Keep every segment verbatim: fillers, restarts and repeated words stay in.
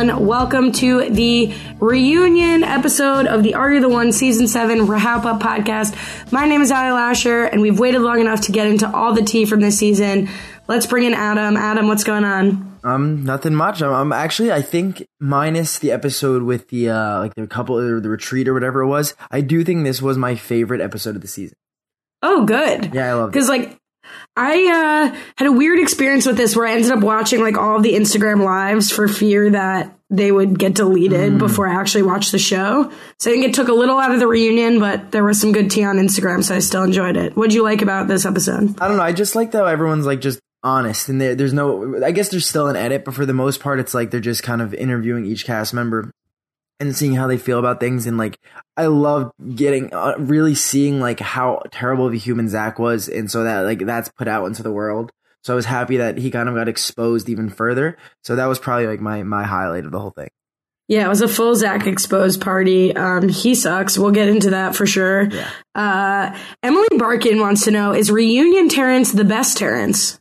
everyone. Welcome to the reunion episode of the Are You the One Season seven Wrap Up podcast. My name is Ali Lasher, and we've waited long enough to get into all the tea from this season. Let's bring in Adam. Adam, what's going on? Um, nothing much. I'm, I'm actually, I think, minus the episode with the, uh, like the couple, or the retreat or whatever it was, I do think this was my favorite episode of the season. Oh, good. Yeah, I love it. Because, like, I uh, had a weird experience with this where I ended up watching like all of the Instagram lives for fear that they would get deleted mm. before I actually watched the show. So I think it took a little out of the reunion, but there was some good tea on Instagram, so I still enjoyed it. What'd you like about this episode? I don't know. I just like how everyone's like just honest, and there, there's no, I guess there's still an edit, but for the most part, it's like they're just kind of interviewing each cast member and seeing how they feel about things. And like, I love getting, uh, really seeing like how terrible of a human Zach was. And so that like, that's put out into the world. So I was happy that he kind of got exposed even further. So that was probably like my, my highlight of the whole thing. Yeah, it was a full Zach exposed party. Um, he sucks. We'll get into that for sure. Yeah. Uh, Emily Barkin wants to know, is reunion Terrence the best Terrence?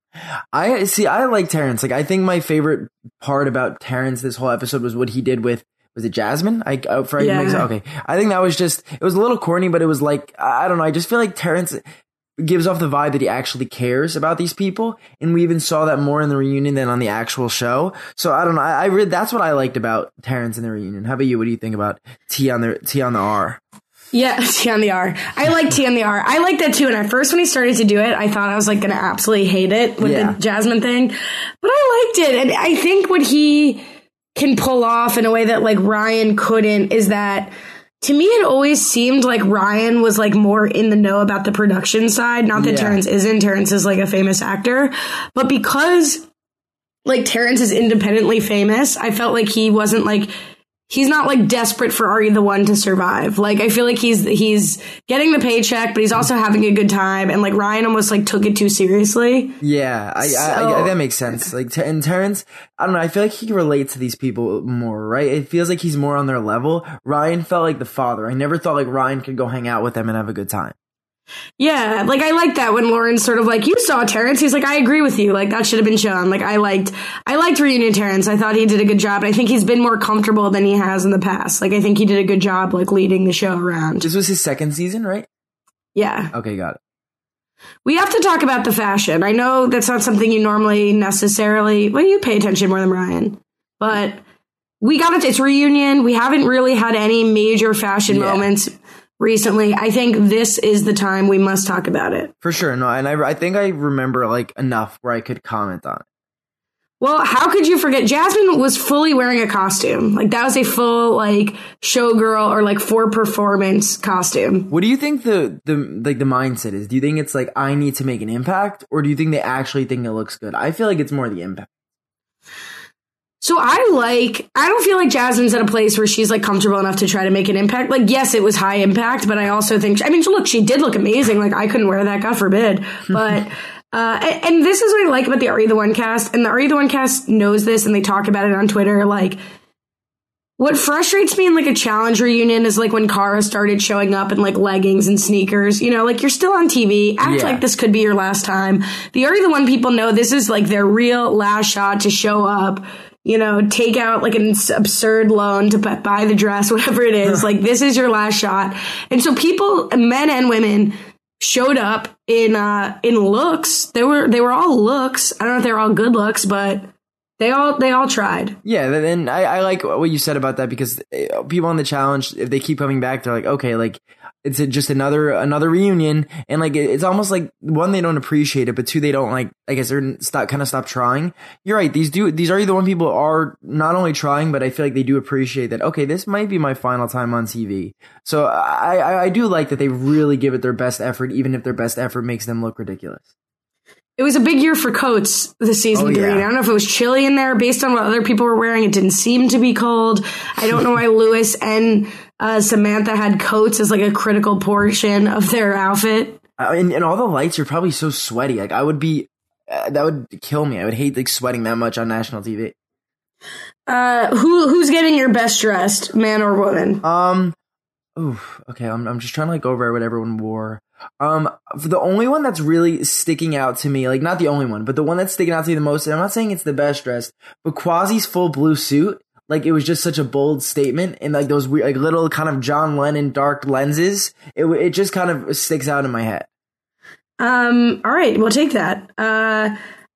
I see. I like Terrence. Like, I think my favorite part about Terrence this whole episode was what he did with, was it Jasmine? I, uh, for yeah. Okay. I think that was just, it was a little corny, but it was like, I don't know. I just feel like Terrence gives off the vibe that he actually cares about these people. And we even saw that more in the reunion than on the actual show. So I don't know. I, I read, that's what I liked about Terrence in the reunion. How about you? What do you think about T on the, T on the R? Yeah, T on the R. I like T on the R. I like that too. And at first when he started to do it, I thought I was like going to absolutely hate it with yeah. the Jasmine thing. But I liked it. And I think what he can pull off in a way that like Ryan couldn't is that, to me, it always seemed like Ryan was like more in the know about the production side. Not that yeah. Terrence isn't. Terrence is like a famous actor. But because like Terrence is independently famous, I felt like he wasn't like, he's not like desperate for Are You the One to survive. Like, I feel like he's he's getting the paycheck, but he's also having a good time. And like Ryan almost like took it too seriously. Yeah, I, so, I, I, that makes sense. Like, and Terrence, I don't know. I feel like he relates to these people more, right? It feels like he's more on their level. Ryan felt like the father. I never thought like Ryan could go hang out with them and have a good time. Yeah, like I like that when Lauren's sort of like, you saw Terrence. He's like, I agree with you. Like that should have been shown. Like I liked, I liked reunion Terrence. I thought he did a good job. And I think he's been more comfortable than he has in the past. Like I think he did a good job, like leading the show around. This was his second season, right? Yeah. Okay, got it. We have to talk about the fashion. I know that's not something you normally necessarily, well, you pay attention more than Ryan, but we got it. It's reunion. We haven't really had any major fashion yeah. moments recently. I think this is the time we must talk about it. For sure. No, and I, I think I remember like enough where I could comment on it. Well, how could you forget? Jasmine was fully wearing a costume. Like that was a full like showgirl or like for performance costume. What do you think the, the like the mindset is? Do you think it's like, I need to make an impact, or do you think they actually think it looks good? I feel like it's more the impact. So I like, I don't feel like Jasmine's at a place where she's like comfortable enough to try to make an impact. Like, yes, it was high impact, but I also think, I mean, look, she did look amazing. Like, I couldn't wear that, God forbid. But, uh, and, and this is what I like about the Are You the One cast. And the Are You the One cast knows this and they talk about it on Twitter. Like, what frustrates me in like a challenge reunion is like when Cara started showing up in like leggings and sneakers, you know, like you're still on T V. Act yeah. like this could be your last time. The Are You the One people know this is like their real last shot to show up. You know, take out like an absurd loan to buy the dress, whatever it is. Like, this is your last shot. And so people, men and women, showed up in uh, in looks. They were they were all looks. I don't know if they were all good looks, but they all they all tried. Yeah, and I, I like what you said about that, because people on the challenge, if they keep coming back, they're like, okay, like it's just another another reunion, and like it's almost like, one, they don't appreciate it, but two, they don't like, I guess they're stop kind of stop trying. You're right. These do these Are You the One people are not only trying, but I feel like they do appreciate that. Okay, this might be my final time on T V. So I I, I do like that they really give it their best effort, even if their best effort makes them look ridiculous. It was a big year for coats this season oh, three. Yeah. I don't know if it was chilly in there based on what other people were wearing. It didn't seem to be cold. I don't know why Lewis and uh, Samantha had coats as like a critical portion of their outfit. Uh, and, and all the lights are probably so sweaty. Like I would be, uh, that would kill me. I would hate like sweating that much on national T V. Uh, who who's getting your best dressed, man or woman? Um, oof, okay. I'm I'm just trying to like go over what everyone wore. Um, the only one that's really sticking out to me, like not the only one, but the one that's sticking out to me the most, and I'm not saying it's the best dressed, but Kwasi's full blue suit, like it was just such a bold statement, and like those weird, like little kind of John Lennon dark lenses, it it just kind of sticks out in my head. Um. All right, we'll take that. Uh,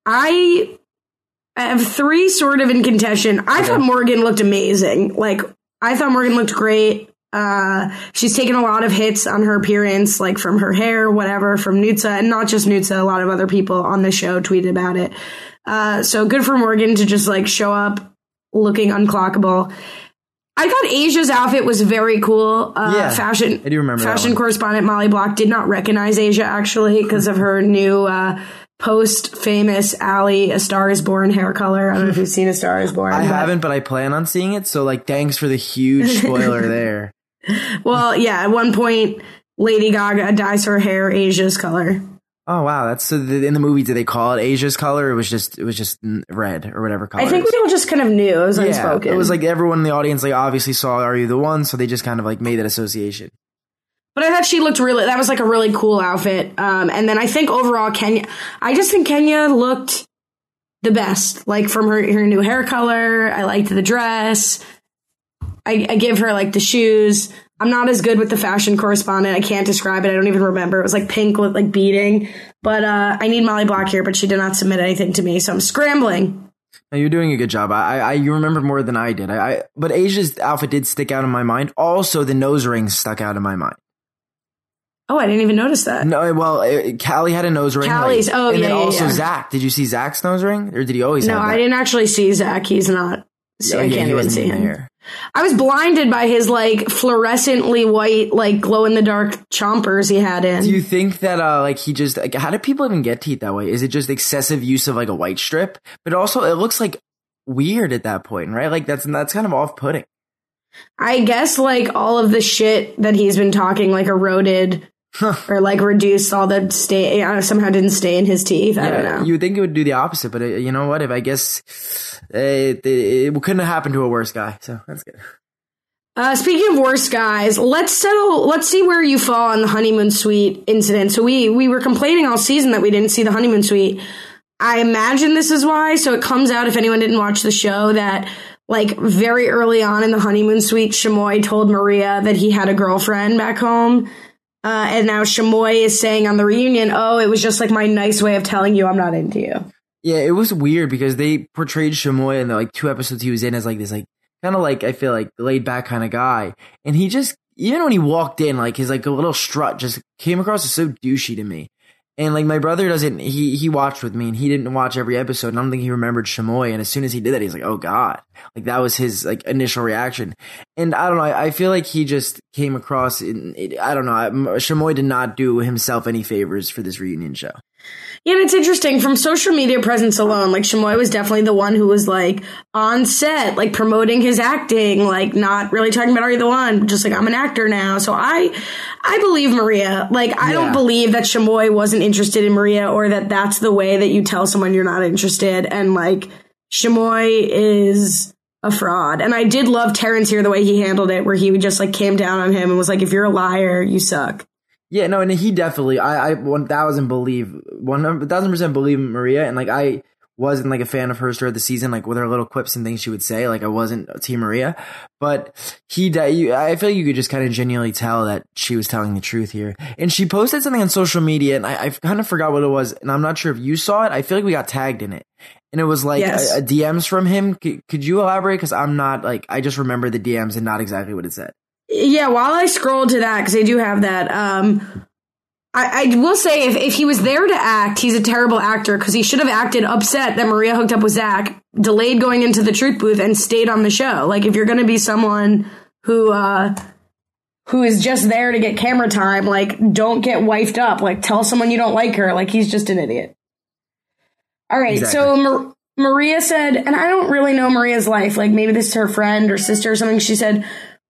I have three sort of in contention. I okay. thought Morgan looked amazing. Like I thought Morgan looked great. Uh, she's taken a lot of hits on her appearance, like from her hair, whatever, from Nutsa, and not just Nutsa. A lot of other people on the show tweeted about it. Uh, so good for Morgan to just like show up looking unclockable. I thought Asia's outfit was very cool. Uh, yeah, fashion, I do remember fashion correspondent Molly Block did not recognize Asia actually because of her new uh, post-famous Ally A Star Is Born hair color. I don't know if you've seen A Star Is Born. I but haven't, but I plan on seeing it. So like, thanks for the huge spoiler there. Well, yeah, at one point, Lady Gaga dyes her hair Asia's color. Oh wow, that's so. The, in the movie, did they call it Asia's color? It was just, it was just red or whatever color. I think we all just kind of knew it was yeah, unspoken. It was like everyone in the audience, like obviously saw "Are You the One," so they just kind of like made that association. But I thought she looked really. That was like a really cool outfit. Um, and then I think overall, Kenya. I just think Kenya looked the best. Like from her her new hair color, I liked the dress. I, I give her like the shoes. I'm not as good with the fashion correspondent. I can't describe it. I don't even remember. It was like pink with like beading. But uh, I need Molly Block here, but she did not submit anything to me, so I'm scrambling. No, you're doing a good job. I, I, you remember more than I did. I, I, but Asia's outfit did stick out in my mind. Also, the nose ring stuck out in my mind. Oh, I didn't even notice that. No, well, uh, Callie had a nose ring. Callie's, like, oh and yeah, then yeah, also yeah. Zach. Did you see Zach's nose ring, or did he always? No, have that? I didn't actually see Zach. He's not. So yeah, I yeah, can't even see him. Here. I was blinded by his like fluorescently white, like glow in the dark chompers he had in. Do you think that uh like he just like how do people even get teeth that way? Is it just excessive use of like a white strip? But also it looks like weird at that point, right? Like that's that's kind of off-putting. I guess like all of the shit that he's been talking like eroded or like reduced all the stay uh, somehow didn't stay in his teeth. I yeah, don't know. You would think it would do the opposite, but uh, you know what? If I guess uh, it, it, it couldn't have happened to a worse guy, so that's good. Uh, speaking of worse guys, let's settle. Let's see where you fall on the honeymoon suite incident. So we we were complaining all season that we didn't see the honeymoon suite. I imagine this is why. So it comes out, if anyone didn't watch the show, that like very early on in the honeymoon suite, Shamoy told Maria that he had a girlfriend back home. Uh, and now Shamoy is saying on the reunion, oh, it was just like my nice way of telling you I'm not into you. Yeah, it was weird because they portrayed Shamoy in the like two episodes he was in as like this like kind of like I feel like laid back kind of guy. And he just, even when he walked in, like his like a little strut just came across as so douchey to me. And like my brother doesn't, he he watched with me and he didn't watch every episode. And I don't think he remembered Shamoy. And as soon as he did that, he's like, oh God. Like that was his like initial reaction. And I don't know, I, I feel like he just came across, in, it, I don't know, Shamoy did not do himself any favors for this reunion show. Yeah, and it's interesting from social media presence alone. Like Shamoy was definitely the one who was like on set, like promoting his acting, like not really talking about Are You the One, just like I'm an actor now. So I, I believe Maria. Like I yeah. don't believe that Shamoy wasn't interested in Maria or that that's the way that you tell someone you're not interested. And like Shamoy is a fraud. And I did love Terrence here the way he handled it, where he just like came down on him and was like, if you're a liar, you suck. Yeah, no, and he definitely, I, I one thousand believe, one thousand percent believe Maria, and like I wasn't like a fan of hers throughout the season, like with her little quips and things she would say, like I wasn't Team Maria, but he, you, I feel like you could just kind of genuinely tell that she was telling the truth here. And she posted something on social media, and I, I kind of forgot what it was, and I'm not sure if you saw it. I feel like we got tagged in it, and it was like yes. a, a D Ms from him. C- could you elaborate? Because I'm not like, I just remember the D Ms and not exactly what it said. Yeah, while I scrolled to that, because I do have that, um, I, I will say if, if he was there to act, he's a terrible actor, because he should have acted upset that Maria hooked up with Zach, delayed going into the truth booth, and stayed on the show. Like, if you're going to be someone who uh, who is just there to get camera time, like, don't get wifed up. Like, tell someone you don't like her. Like, he's just an idiot. All right, exactly. so Mar- Maria said, and I don't really know Maria's life, like, maybe this is her friend or sister or something, she said,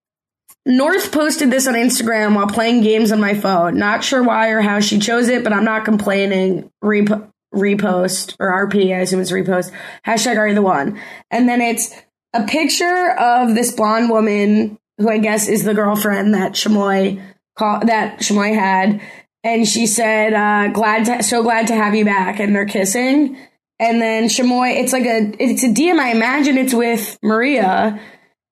North posted this on Instagram while playing games on my phone. Not sure why or how she chose it, but I'm not complaining. Rep- repost, or R P, I assume it's repost. Hashtag Are You the One. And then it's a picture of this blonde woman who I guess is the girlfriend that Shamoy call- that Shamoy had. And she said, uh, glad to, so glad to have you back. And they're kissing. And then Shamoy, it's like a, it's a D M. I imagine it's with Maria.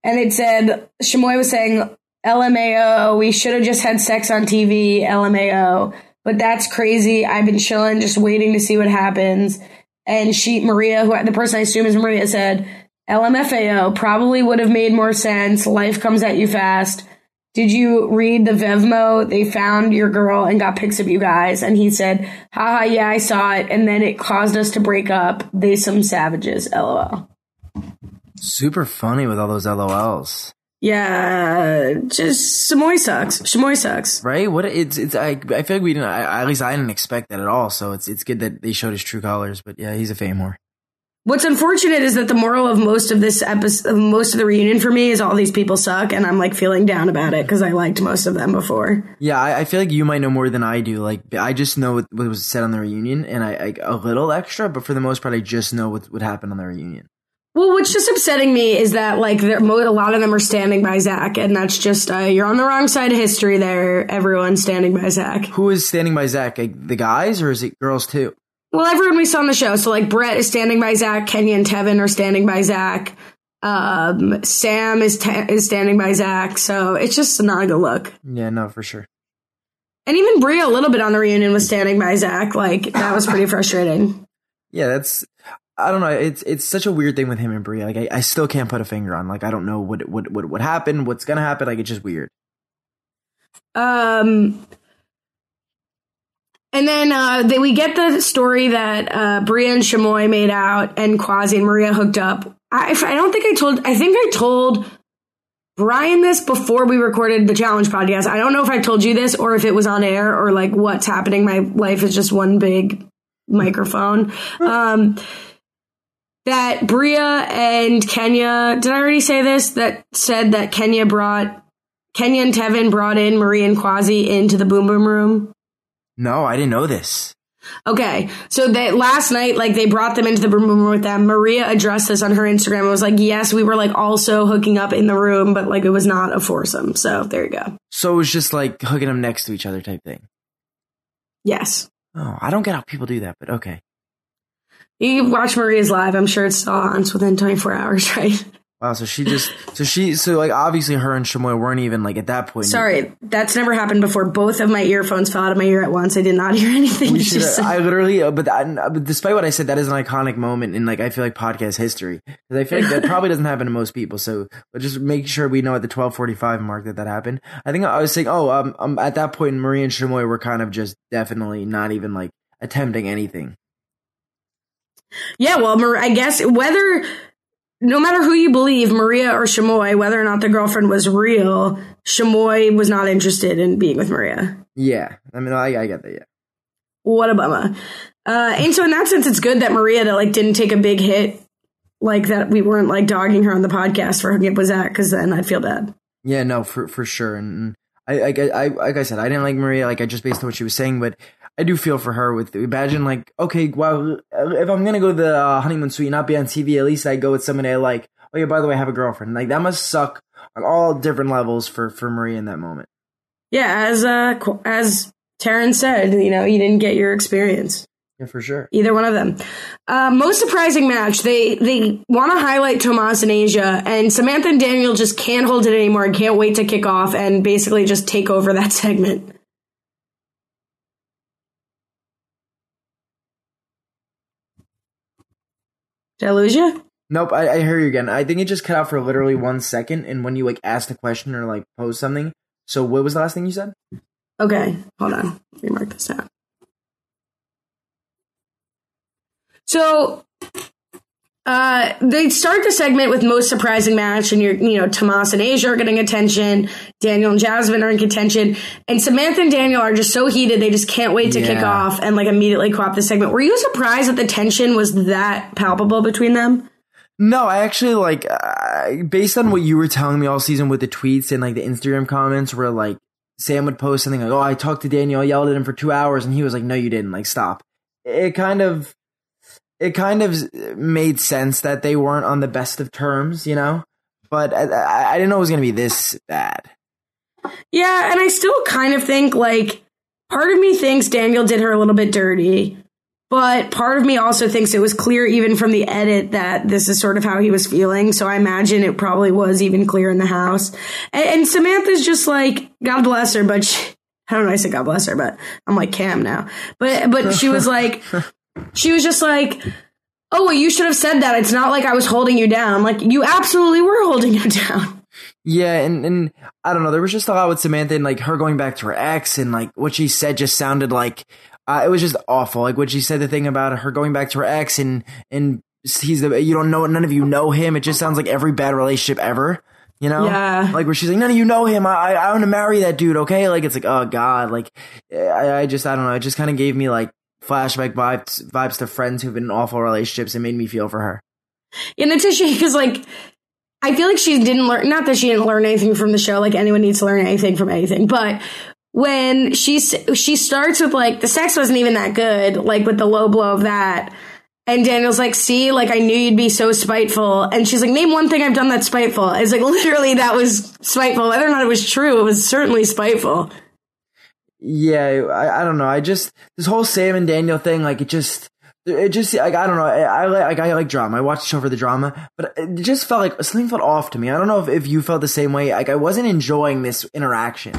And it said, Shamoy was saying, L M A O, we should have just had sex on T V, L M A O. But that's crazy. I've been chilling, just waiting to see what happens. And she, Maria, who the person I assume is Maria, said, L M F A O probably would have made more sense. Life comes at you fast. Did you read the Vevmo? They found your girl and got pics of you guys. And he said, haha, yeah, I saw it. And then it caused us to break up. They some savages, LOL. Super funny with all those L O Ls. Yeah, just Shamoy sucks. Shamoy sucks. Right? What it's it's I I feel like we didn't I, at least I didn't expect that at all. So it's it's good that they showed his true colors. But yeah, he's a fame whore. What's unfortunate is that the moral of most of this episode, most of the reunion for me, is all these people suck, and I'm like feeling down about it because I liked most of them before. Yeah, I, I feel like you might know more than I do. Like I just know what, what was said on the reunion, and I, I a little extra, but for the most part, I just know what what happened on the reunion. Well, what's just upsetting me is that, like, a lot of them are standing by Zach, and that's just, uh, you're on the wrong side of history there, everyone standing by Zach. Who is standing by Zach? Like, the guys, or is it girls, too? Well, everyone we saw on the show. So, like, Brett is standing by Zach, Kenya and Tevin are standing by Zach, um, Sam is te- is standing by Zach, so it's just not a good look. Yeah, no, for sure. And even Bria, a little bit on the reunion, was standing by Zach. Like, that was pretty frustrating. Yeah, that's... I don't know. It's it's such a weird thing with him and Bria. Like I, I still can't put a finger on. Like I don't know what what what what happened. What's gonna happen? Like it's just weird. Um, and then uh, they, we get the story that uh, Bria and Shamoy made out, and Quasi and Maria hooked up. I I don't think I told. I think I told Brian this before we recorded the challenge podcast. I don't know if I told you this or if it was on air or like what's happening. My life is just one big microphone. Um. That Bria and Kenya, did I already say this? That said that Kenya brought, Kenya and Tevin brought in Maria and Quasi into the Boom Boom Room? No, I didn't know this. Okay, so that last night, like, they brought them into the Boom Boom Room with them. Maria addressed this on her Instagram and was like, yes, we were, like, also hooking up in the room, but, like, it was not a foursome. So, there you go. So it was just, like, hooking them next to each other type thing? Yes. Oh, I don't get how people do that, but okay. You watch Maria's live. I'm sure it's still on within twenty-four hours, right? Wow, so she just, so she, so like obviously her and Shamoy weren't even like at that point. Sorry, that's never happened before. Both of my earphones fell out of my ear at once. I did not hear anything. We should, I literally, uh, but, I, but despite what I said, that is an iconic moment in like, I feel like podcast history. Because I feel like that probably doesn't happen to most people. So but just make sure we know at the twelve forty-five mark that that happened. I think I was saying, oh, um, um, at that point, Maria and Shamoy were kind of just definitely not even like attempting anything. Yeah, well, I guess whether, no matter who you believe, Maria or Shamoy, whether or not the girlfriend was real, Shamoy was not interested in being with Maria. Yeah, I mean, I, I get that, yeah. What a bummer. Uh, and so in that sense, it's good that Maria that, like, didn't take a big hit, like that we weren't, like, dogging her on the podcast for hooking up with Zach, because then I'd feel bad. Yeah, no, for for sure. And I, I, I, like I said, I didn't like Maria, like, I just based on what she was saying, but I do feel for her with, imagine like, okay, well, if I'm going to go to the uh, honeymoon suite and not be on T V, at least I go with somebody I like. Oh yeah, by the way, I have a girlfriend. Like that must suck on all different levels for, for Maria in that moment. Yeah. As, uh, as Taryn said, you know, you didn't get your experience. Yeah, for sure. Either one of them. Uh, most surprising match. They, they want to highlight Tomas and Asia, and Samantha and Daniel just can't hold it anymore and can't wait to kick off and basically just take over that segment. Did I lose you? Nope, I, I hear you again. I think it just cut out for literally one second, and when you like asked a question or like posed something. So what was the last thing you said? Okay, hold on. Let me mark this down. So uh, they start the segment with most surprising match, and you're, you know, Tomas and Asia are getting attention. Daniel and Jasmine are in contention, and Samantha and Daniel are just so heated they just can't wait to yeah. kick off and like immediately co-op the segment. Were you surprised that the tension was that palpable between them? No, I actually like uh, based on what you were telling me all season with the tweets and like the Instagram comments, where like Sam would post something like, "Oh, I talked to Daniel, I yelled at him for two hours," and he was like, "No, you didn't. Like, stop." It kind of. It kind of made sense that they weren't on the best of terms, you know? But I, I didn't know it was going to be this bad. Yeah, and I still kind of think, like, part of me thinks Daniel did her a little bit dirty. But part of me also thinks it was clear even from the edit that this is sort of how he was feeling. So I imagine it probably was even clear in the house. And, and Samantha's just like, God bless her, but she, I don't know, I said God bless her, but I'm like Cam now. But, but she was like, she was just like, oh, well, you should have said that. It's not like I was holding you down. Like, you absolutely were holding her down. Yeah, and, and I don't know, there was just a lot with Samantha and like her going back to her ex and like what she said just sounded like uh, it was just awful. Like what she said, the thing about her going back to her ex and and he's the you don't know none of you know him. It just sounds like every bad relationship ever. You know, yeah. Like where she's like, none of you know him. I I, I want to marry that dude. Okay, like it's like, oh God, like I, I just I don't know. It just kind of gave me like flashback vibes vibes to friends who've been in awful relationships and made me feel for her. And it's a shame because like. I feel like she didn't learn, not that she didn't learn anything from the show, like anyone needs to learn anything from anything, but when she, she starts with like, the sex wasn't even that good, like with the low blow of that. And Daniel's like, see, like I knew you'd be so spiteful. And she's like, name one thing I've done that's spiteful. It's like, literally that was spiteful. Whether or not it was true, it was certainly spiteful. Yeah, I, I don't know. I just, this whole Sam and Daniel thing, like it just, It just like I don't know. I, I like I like drama. I watched the show for the drama, but it just felt like something felt off to me. I don't know if, if you felt the same way. Like I wasn't enjoying this interaction.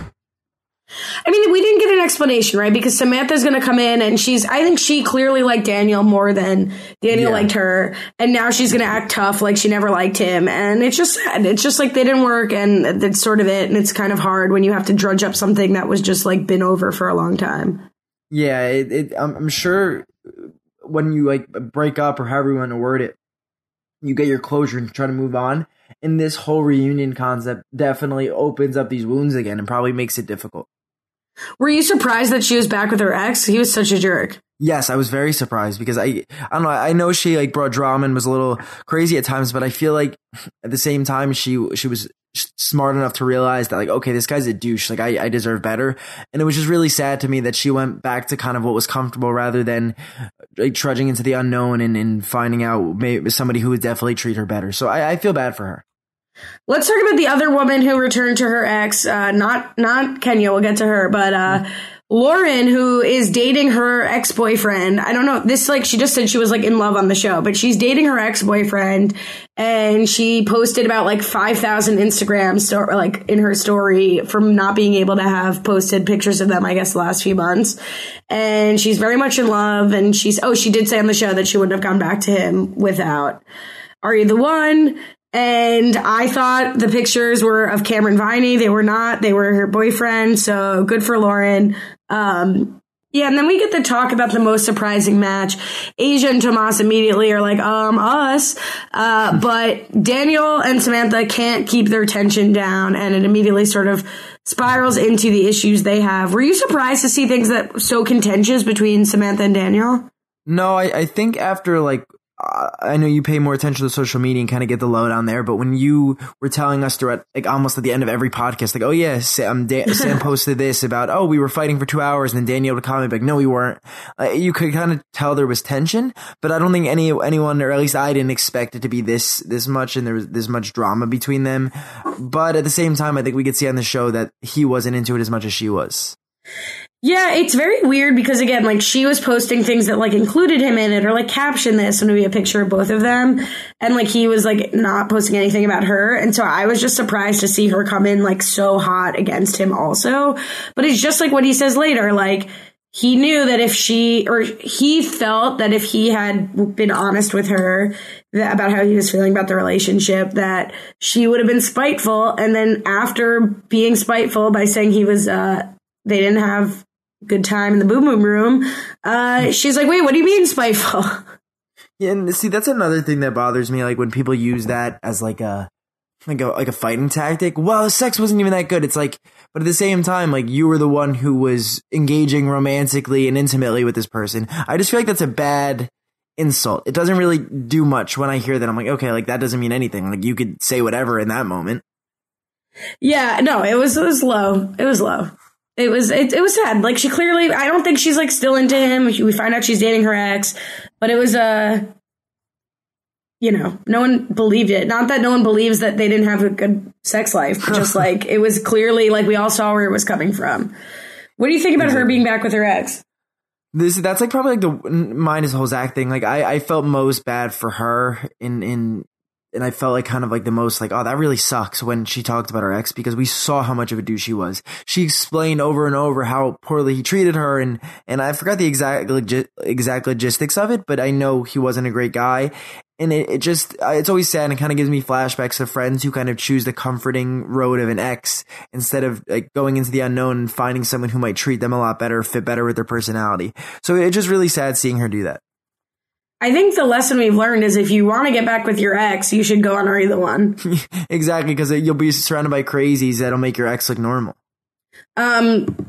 I mean, we didn't get an explanation, right? Because Samantha's going to come in and she's, I think she clearly liked Daniel more than Daniel yeah. liked her. And now she's going to act tough like she never liked him. And it's just sad. It's just like they didn't work and that's sort of it. And it's kind of hard when you have to drudge up something that was just like been over for a long time. Yeah, it, it, I'm, I'm sure when you like break up or however you want to word it, you get your closure and try to move on. And this whole reunion concept definitely opens up these wounds again and probably makes it difficult. Were you surprised that she was back with her ex? He was such a jerk. Yes, I was very surprised because I, I don't know. I know she like brought drama and was a little crazy at times, but I feel like at the same time she she was smart enough to realize that like, okay, this guy's a douche. Like I, I deserve better. And it was just really sad to me that she went back to kind of what was comfortable rather than like trudging into the unknown and, and finding out maybe somebody who would definitely treat her better. So I, I feel bad for her. Let's talk about the other woman who returned to her ex. Uh, not not Kenya. We'll get to her, but uh, mm-hmm. Lauren, who is dating her ex-boyfriend. I don't know. This like she just said she was like in love on the show, but she's dating her ex-boyfriend, and she posted about like five thousand Instagram story like in her story from not being able to have posted pictures of them, I guess, the last few months. And she's very much in love. And she's oh, she did say on the show that she wouldn't have gone back to him without Are You the One? And I thought the pictures were of Cameron Viney. They were not. They were her boyfriend. So good for Lauren. Um, yeah, and then we get to talk about the most surprising match. Asia and Tomas immediately are like, um, us. Uh, but Daniel and Samantha can't keep their tension down, and it immediately sort of spirals into the issues they have. Were you surprised to see things that so contentious between Samantha and Daniel? No, I, I think after like, I know you pay more attention to social media and kind of get the lowdown there, but when you were telling us throughout, like almost at the end of every podcast, like, oh yeah, Sam, Dan- Sam posted this about, oh, we were fighting for two hours, and then Danielle would comment like, no, we weren't. Uh, you could kind of tell there was tension, but I don't think any anyone, or at least I didn't expect it to be this this much, and there was this much drama between them. But at the same time, I think we could see on the show that he wasn't into it as much as she was. Yeah, it's very weird because, again, like, she was posting things that, like, included him in it or, like, caption this and maybe a picture of both of them. And, like, he was, like, not posting anything about her. And so I was just surprised to see her come in, like, so hot against him also. But it's just like what he says later. Like, he knew that if she, or he felt that if he had been honest with her that, about how he was feeling about the relationship, that she would have been spiteful. And then after being spiteful by saying he was, uh, they didn't have good time in the boom boom room, uh, she's like, wait, what do you mean spiteful? Yeah, and see, that's another thing that bothers me, like when people use that as like a like a like a fighting tactic. Well, the sex wasn't even that good. It's like, but at the same time, like you were the one who was engaging romantically and intimately with this person. I just feel like that's a bad insult. It doesn't really do much when I hear that. I'm like, okay, like that doesn't mean anything. Like you could say whatever in that moment. Yeah, no, it was it was low. It was low. It was it, it was sad. Like she clearly, I don't think she's like still into him. We find out she's dating her ex, but it was a, uh, you know, no one believed it. Not that no one believes that they didn't have a good sex life, but just like it was clearly like we all saw where it was coming from. What do you think about her being back with her ex? This that's like probably like the minus the whole Zach thing. Like I, I felt most bad for her in in and I felt like kind of like the most like, oh, that really sucks when she talked about her ex, because we saw how much of a douche she was. She explained over and over how poorly he treated her, and and I forgot the exact legi- exact logistics of it, but I know he wasn't a great guy. And it, it just, it's always sad, and it kind of gives me flashbacks of friends who kind of choose the comforting road of an ex instead of like going into the unknown and finding someone who might treat them a lot better, fit better with their personality. So it's just really sad seeing her do that. I think the lesson we've learned is if you want to get back with your ex, you should go on Are You the One? Exactly, because you'll be surrounded by crazies that'll make your ex look normal. Um,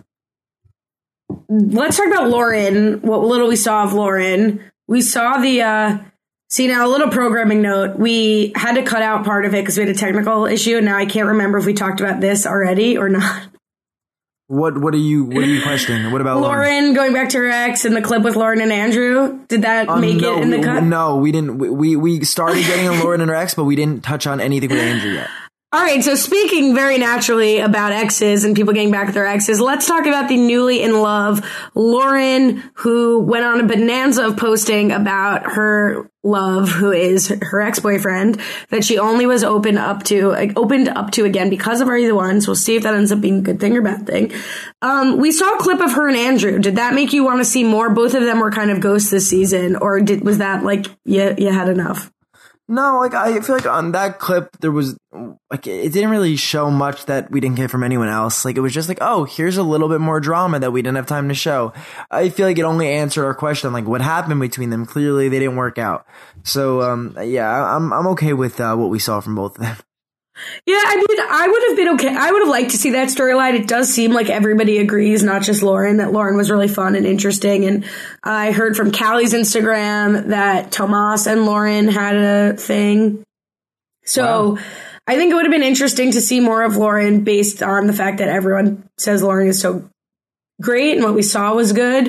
let's talk about Lauren, what little we saw of Lauren. We saw the... uh See, now a little programming note. We had to cut out part of it because we had a technical issue, and now I can't remember if we talked about this already or not. What What are you What are you questioning? What about Lauren? Lauren going back to her ex and the clip with Lauren and Andrew? Did that um, make no, it in the we, cut? No, we didn't. We we started getting on Lauren and her ex, but we didn't touch on anything with Andrew yet. All right, so speaking very naturally about exes and people getting back with their exes, let's talk about the newly in love Lauren, who went on a bonanza of posting about her love, who is her ex-boyfriend, that she only was open up to, like, opened up to again because of Are You the One? So we'll see if that ends up being a good thing or bad thing. Um, we saw a clip of her and Andrew. Did that make you want to see more? Both of them were kind of ghosts this season, or did was that like you, you had enough? No, like I feel like on that clip there was like it didn't really show much that we didn't get from anyone else. Like it was just like, oh, here's a little bit more drama that we didn't have time to show. I feel like it only answered our question, like what happened between them. Clearly they didn't work out. So um, yeah, I'm I'm okay with uh, what we saw from both of them. Yeah, I mean, I would have been okay. I would have liked to see that storyline. It does seem like everybody agrees, not just Lauren, that Lauren was really fun and interesting. And I heard from Callie's Instagram that Tomas and Lauren had a thing. So wow. I think it would have been interesting to see more of Lauren based on the fact that everyone says Lauren is so great and what we saw was good.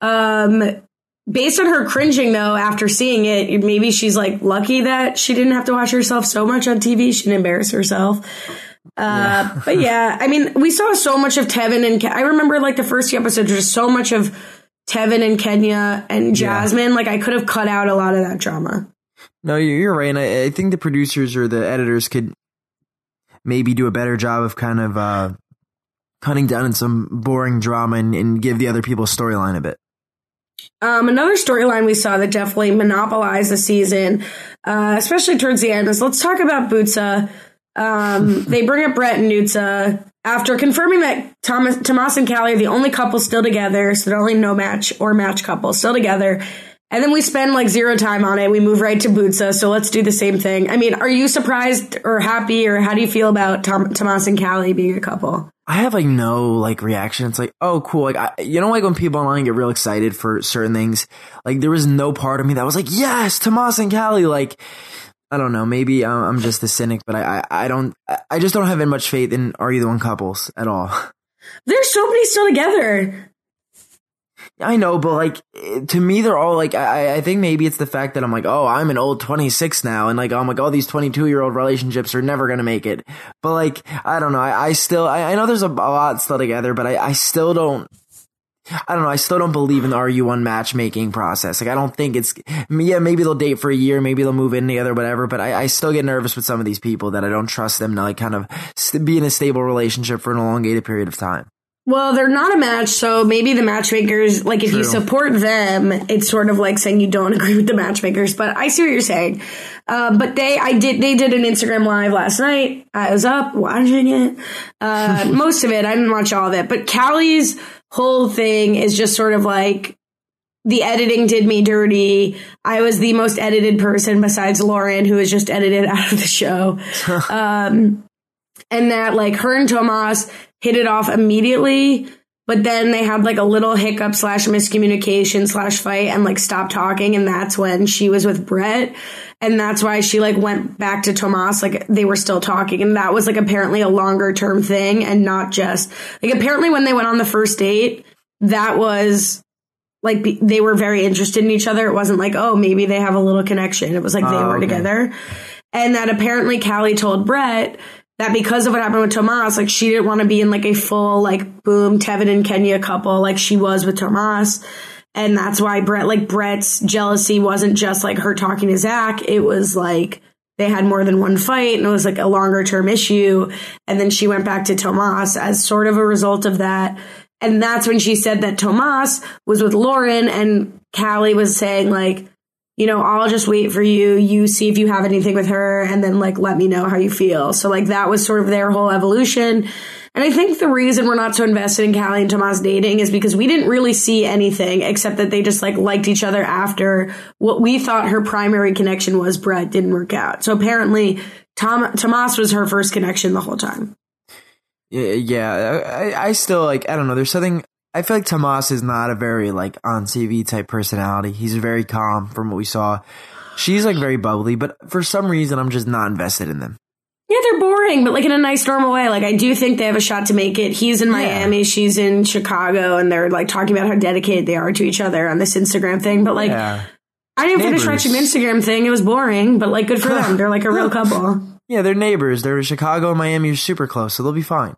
Um, Based on her cringing, though, after seeing it, maybe she's, like, lucky that she didn't have to watch herself so much on T V. She didn't embarrass herself. Uh, yeah. But, yeah, I mean, we saw so much of Tevin and... Ke- I remember, like, the first few episodes, there's so much of Tevin and Kenya and Jasmine. Yeah. Like, I could have cut out a lot of that drama. No, you're right. And I, I think the producers or the editors could maybe do a better job of kind of uh, cutting down on some boring drama and, and give the other people a storyline a bit. Um, another storyline we saw that definitely monopolized the season, uh, especially towards the end, is let's talk about Butsa. Um, they bring up Brett and Nutsa after confirming that Thomas, Tomas and Callie are the only couple still together, so they're only no match or match couple still together. And then we spend like zero time on it. We move right to Butsa, so let's do the same thing. I mean, are you surprised or happy, or how do you feel about Tom, Tomas and Callie being a couple? I have like no like reaction. It's like, oh, cool. Like, I, you know, like when people online get real excited for certain things, like there was no part of me that was like, yes, Tomas and Callie. Like, I don't know. Maybe um, I'm just a cynic, but I, I, I don't, I just don't have much faith in Are You the One couples at all. There's so many still together. I know, but like to me, they're all like, I, I think maybe it's the fact that I'm like, oh, I'm an old twenty-six now. And like, I'm like, all these twenty-two year old relationships are never going to make it. But like, I don't know. I, I still, I, I know there's a, a lot still together, but I, I still don't, I don't know. I still don't believe in the R U one matchmaking process. Like, I don't think it's, yeah, maybe they'll date for a year. Maybe they'll move in together, whatever. But I, I still get nervous with some of these people that I don't trust them to like kind of be in a stable relationship for an elongated period of time. Well, they're not a match, so maybe the matchmakers, like if True. You support them, it's sort of like saying you don't agree with the matchmakers, but I see what you're saying. Uh, but they, I did, they did an Instagram live last night. I was up watching it. Uh, most of it. I didn't watch all of it, but Callie's whole thing is just sort of like, the editing did me dirty. I was the most edited person besides Lauren, who was just edited out of the show. um, and that like her and Tomas hit it off immediately, but then they had like a little hiccup slash miscommunication slash fight and like stopped talking. And that's when she was with Brett. And that's why she like went back to Tomas, like they were still talking. And that was like apparently a longer term thing and not just like apparently when they went on the first date, that was like they were very interested in each other. It wasn't like, oh, maybe they have a little connection. It was like they oh, were okay. together. And that apparently Callie told Brett that because of what happened with Tomas, like she didn't want to be in like a full like boom Tevin and Kenya couple like she was with Tomas. And that's why Brett, like Brett's jealousy wasn't just like her talking to Zach. It was like they had more than one fight and it was like a longer term issue. And then she went back to Tomas as sort of a result of that. And that's when she said that Tomas was with Lauren and Callie was saying like, you know, I'll just wait for you. You see if you have anything with her and then like, let me know how you feel. So like that was sort of their whole evolution. And I think the reason we're not so invested in Callie and Tomas dating is because we didn't really see anything except that they just like liked each other after what we thought her primary connection was. Brett didn't work out. So apparently Tom, Tomas was her first connection the whole time. Yeah, yeah. I, I still like, I don't know. There's something, I feel like Tomas is not a very like on T V type personality. He's very calm from what we saw. She's like very bubbly, but for some reason I'm just not invested in them. Yeah, they're boring, but like in a nice, normal way. Like I do think they have a shot to make it. He's in Miami, yeah. She's in Chicago, and they're like talking about how dedicated they are to each other on this Instagram thing. But like, yeah. I didn't neighbors. finish watching the Instagram thing. It was boring, but like good for them. They're like a real couple. Yeah, they're neighbors. They're Chicago and Miami are super close, so they'll be fine.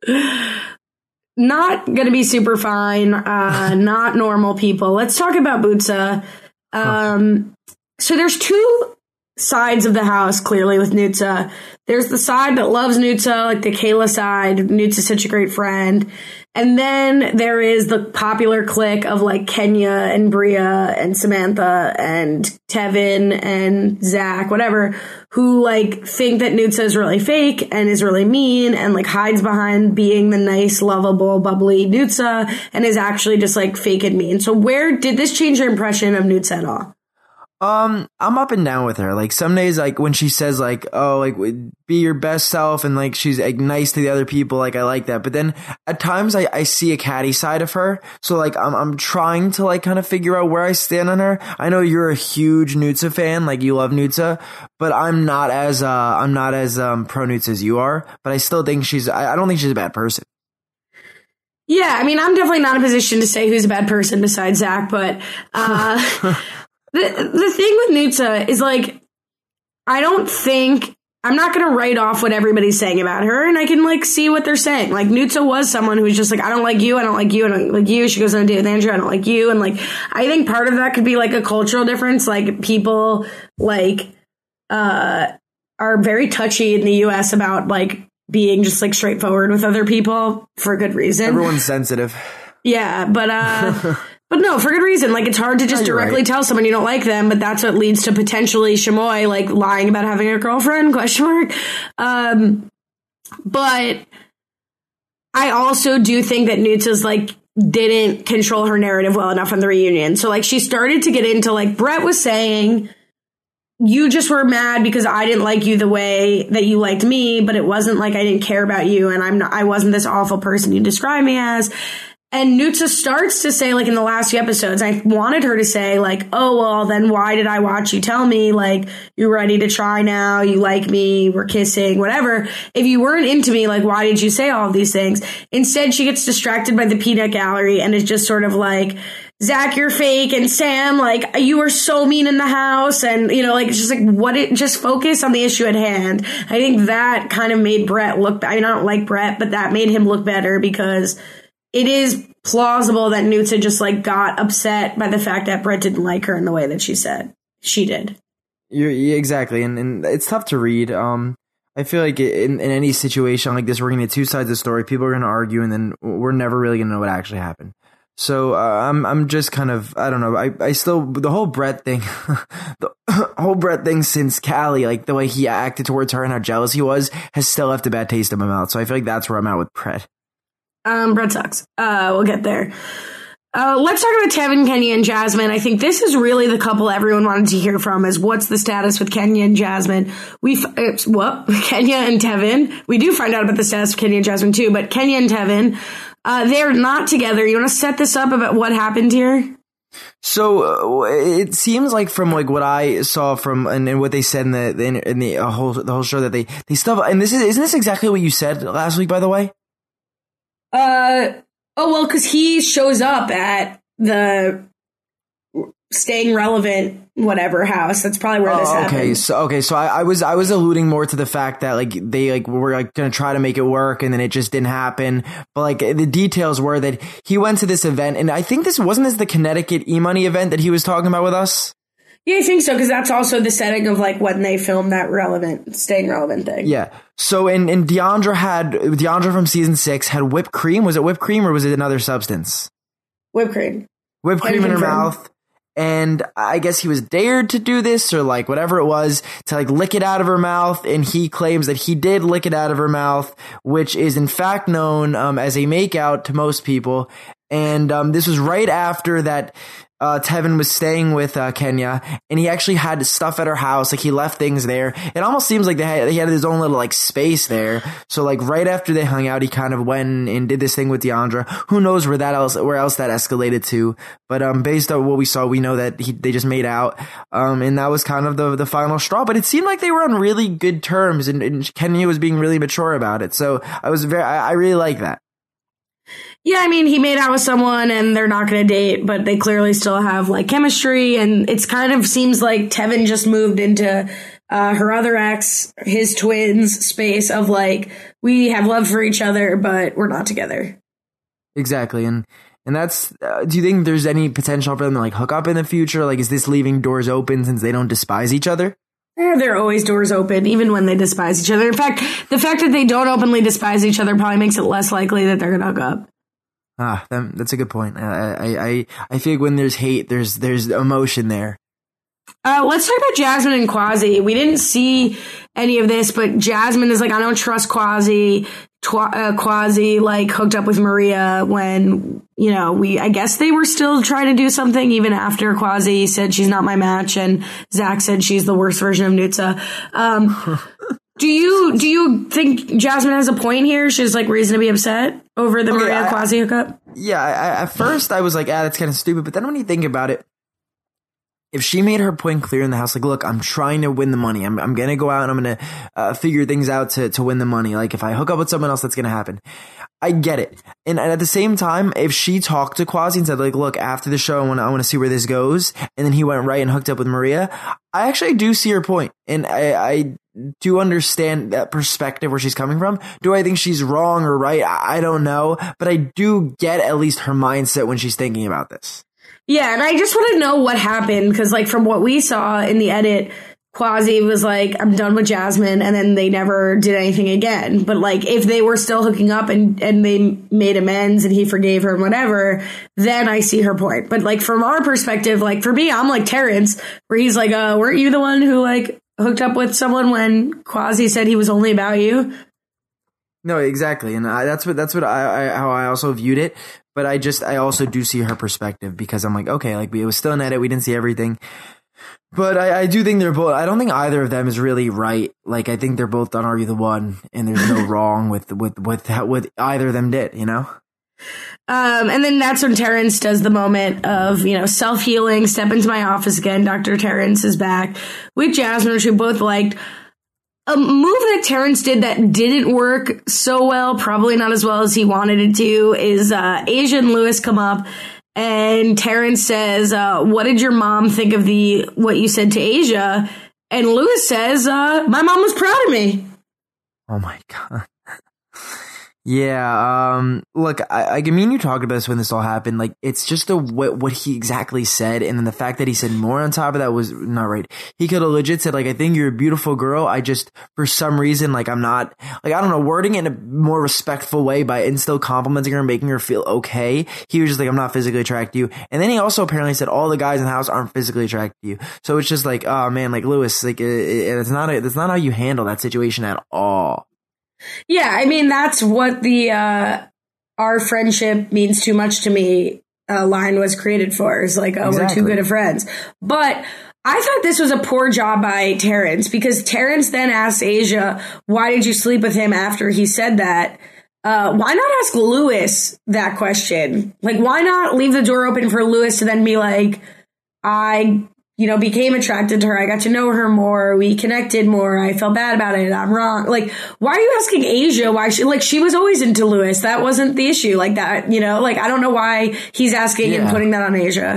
Not gonna be super fine. Uh, not normal people. Let's talk about Buca. Um, huh. So there's two sides of the house, clearly, with Nuca. There's the side that loves Nuca, like the Kayla side. Nuca's such a great friend. And then there is the popular clique of like Kenya and Bria and Samantha and Tevin and Zach, whatever, who like think that Nuca is really fake and is really mean and like hides behind being the nice, lovable, bubbly Nuca and is actually just like fake and mean. So where did this change your impression of Nuca at all? Um, I'm up and down with her. Like some days, like when she says like, oh, like be your best self. And like, she's like nice to the other people. Like I like that. But then at times I, I see a catty side of her. So like, I'm, I'm trying to like kind of figure out where I stand on her. I know you're a huge Nuca fan. Like you love Nuca, but I'm not as, uh, I'm not as, um, pro Nuca as you are, but I still think she's, I, I don't think she's a bad person. Yeah. I mean, I'm definitely not in a position to say who's a bad person besides Zach, but, uh, The the thing with Nuca is, like, I don't think, I'm not going to write off what everybody's saying about her, and I can, like, see what they're saying. Like, Nuca was someone who's just like, I don't like you, I don't like you, I don't like you. She goes on a date with Andrew, I don't like you. And, like, I think part of that could be, like, a cultural difference. Like, people, like, uh, are very touchy in the U S about, like, being just, like, straightforward with other people for good reason. Everyone's sensitive. Yeah, but, uh... But no, for good reason. Like, it's hard to just oh, directly right. tell someone you don't like them, but that's what leads to potentially Shamoy, like, lying about having a girlfriend, question mark. Um, but I also do think that Nuca's, like, didn't control her narrative well enough on the reunion. So, like, she started to get into, like, Brett was saying, you just were mad because I didn't like you the way that you liked me, but it wasn't like I didn't care about you, and I'm not, I wasn't this awful person you describe me as. And Nuca starts to say, like, in the last few episodes, I wanted her to say, like, oh, well, then why did I watch you tell me, like, you're ready to try now, you like me, we're kissing, whatever. If you weren't into me, like, why did you say all of these things? Instead, she gets distracted by the peanut gallery and is just sort of like, Zach, you're fake, and Sam, like, you were so mean in the house, and, you know, like, it's just like, what it, just focus on the issue at hand. I think that kind of made Brett look, I mean, I don't like Brett, but that made him look better because it is plausible that Nuca just like got upset by the fact that Brett didn't like her in the way that she said she did. You're, yeah, exactly, and and it's tough to read. Um, I feel like in, in any situation like this, we're gonna get two sides of the story. People are gonna argue, and then we're never really gonna know what actually happened. So uh, I'm I'm just kind of I don't know. I I still the whole Brett thing, the whole Brett thing since Callie, like the way he acted towards her and how jealous he was, has still left a bad taste in my mouth. So I feel like that's where I'm at with Brett. Um, Brett sucks. Uh, we'll get there. Uh, let's talk about Tevin, Kenya, and Jasmine. I think this is really the couple everyone wanted to hear from is what's the status with Kenya and Jasmine. We, uh, what? Kenya and Tevin. We do find out about the status of Kenya and Jasmine too, but Kenya and Tevin, uh, they're not together. You want to set this up about what happened here? So uh, it seems like from like what I saw from and, and what they said in the in, in the uh, whole the whole show that they they stuff and this is isn't this exactly what you said last week, by the way? Uh, oh, well, because he shows up at the staying relevant, whatever house. That's probably where oh, this happened. Okay, so okay, so I, I was I was alluding more to the fact that like they like were like gonna try to make it work, and then it just didn't happen. But like the details were that he went to this event, and I think this wasn't this the Connecticut E-Money event that he was talking about with us. Yeah, I think so, because that's also the setting of like when they filmed that relevant, staying relevant thing. Yeah. So and and Deandra had Deandra from season six had whipped cream. Was it whipped cream or was it another substance? Whipped cream. Whipped cream in her mouth. And I guess he was dared to do this or like whatever it was to like lick it out of her mouth. And he claims that he did lick it out of her mouth, which is in fact known um, as a makeout to most people. And um, this was right after that uh, Tevin was staying with uh, Kenya, and he actually had stuff at her house. Like he left things there. It almost seems like they had, he had his own little like space there. So like right after they hung out, he kind of went and did this thing with Deandra. Who knows where that else, where else that escalated to? But um, based on what we saw, we know that he, they just made out. Um, and that was kind of the the final straw. But it seemed like they were on really good terms, and, and Kenya was being really mature about it. So I was very, I, I really like that. Yeah, I mean, he made out with someone and they're not going to date, but they clearly still have like chemistry. And it's kind of seems like Tevin just moved into uh, her other ex, his twins space of like, we have love for each other, but we're not together. Exactly. And and that's, uh, do you think there's any potential for them to like hook up in the future? Like, is this leaving doors open since they don't despise each other? Eh, there are always doors open, even when they despise each other. In fact, the fact that they don't openly despise each other probably makes it less likely that they're going to hook up. Ah, that, that's a good point. I, I, I, I feel like when there's hate, there's, there's emotion there. Uh, let's talk about Jasmine and Quasi. We didn't see any of this, but Jasmine is like, I don't trust Quasi. Twa- uh, Quasi like hooked up with Maria when, you know, we, I guess they were still trying to do something even after Quasi said she's not my match and Zach said she's the worst version of Nutsa. Um, Do you do you think Jasmine has a point here? She's like reason to be upset over the okay, Maria Quasi hookup? Yeah, I, at first I was like, ah, that's kind of stupid. But then when you think about it, if she made her point clear in the house, like, look, I'm trying to win the money. I'm I'm gonna go out and I'm gonna uh, figure things out to to win the money. Like if I hook up with someone else, that's gonna happen. I get it. And, and at the same time, if she talked to Quasi and said like, look, after the show, I want I want to see where this goes, and then he went right and hooked up with Maria, I actually do see her point, and I. I do understand that perspective where she's coming from. Do I think she's wrong or right? I don't know, but I do get at least her mindset when she's thinking about this. Yeah, and I just want to know what happened, because like from what we saw in the edit, Quasi was like, I'm done with Jasmine, and then they never did anything again. But like if they were still hooking up and, and they made amends and he forgave her and whatever, then I see her point. But like from our perspective, like for me, I'm like Terrence, where he's like, uh, weren't you the one who like hooked up with someone when Quasi said he was only about you? No, exactly, and I, that's what that's what I, I how I also viewed it. But I just I also do see her perspective, because I'm like, okay, like it was still an edit, we didn't see everything. But I, I do think they're both. I don't think either of them is really right. Like I think they're both on Are You the One, and there's no wrong with with with what either of them did. You know. Um, and then that's when Terrence does the moment of, you know, self-healing, step into my office again. Doctor Terrence is back with Jasmine, which we both liked. A move that Terrence did that didn't work so well, probably not as well as he wanted it to, is uh, Asia and Lewis come up, and Terrence says, uh, what did your mom think of the what you said to Asia? And Lewis says, uh, my mom was proud of me. Oh, my God. Yeah, um, look, I, I mean, you talked about this when this all happened. Like, it's just the what, what he exactly said, and then the fact that he said more on top of that was not right. He could have legit said, like, I think you're a beautiful girl. I just, for some reason, like, I'm not, like, I don't know, wording it in a more respectful way by and still complimenting her and making her feel okay. He was just like, I'm not physically attracted to you. And then he also apparently said all the guys in the house aren't physically attracted to you. So it's just like, oh man, like Lewis, like, it, it, it's not, a, that's not how you handle that situation at all. Yeah, I mean, that's what the uh, our friendship means too much to me uh, line was created for. Is like, oh, exactly. We're too good of friends. But I thought this was a poor job by Terrence, because Terrence then asked Asia, why did you sleep with him after he said that? Uh, why not ask Lewis that question? Like, why not leave the door open for Lewis to then be like, I... you know, became attracted to her. I got to know her more. We connected more. I felt bad about it. I'm wrong. Like, why are you asking Asia why she, like, she was always into Lewis. That wasn't the issue. Like that, you know, like, I don't know why he's asking yeah. and putting that on Asia.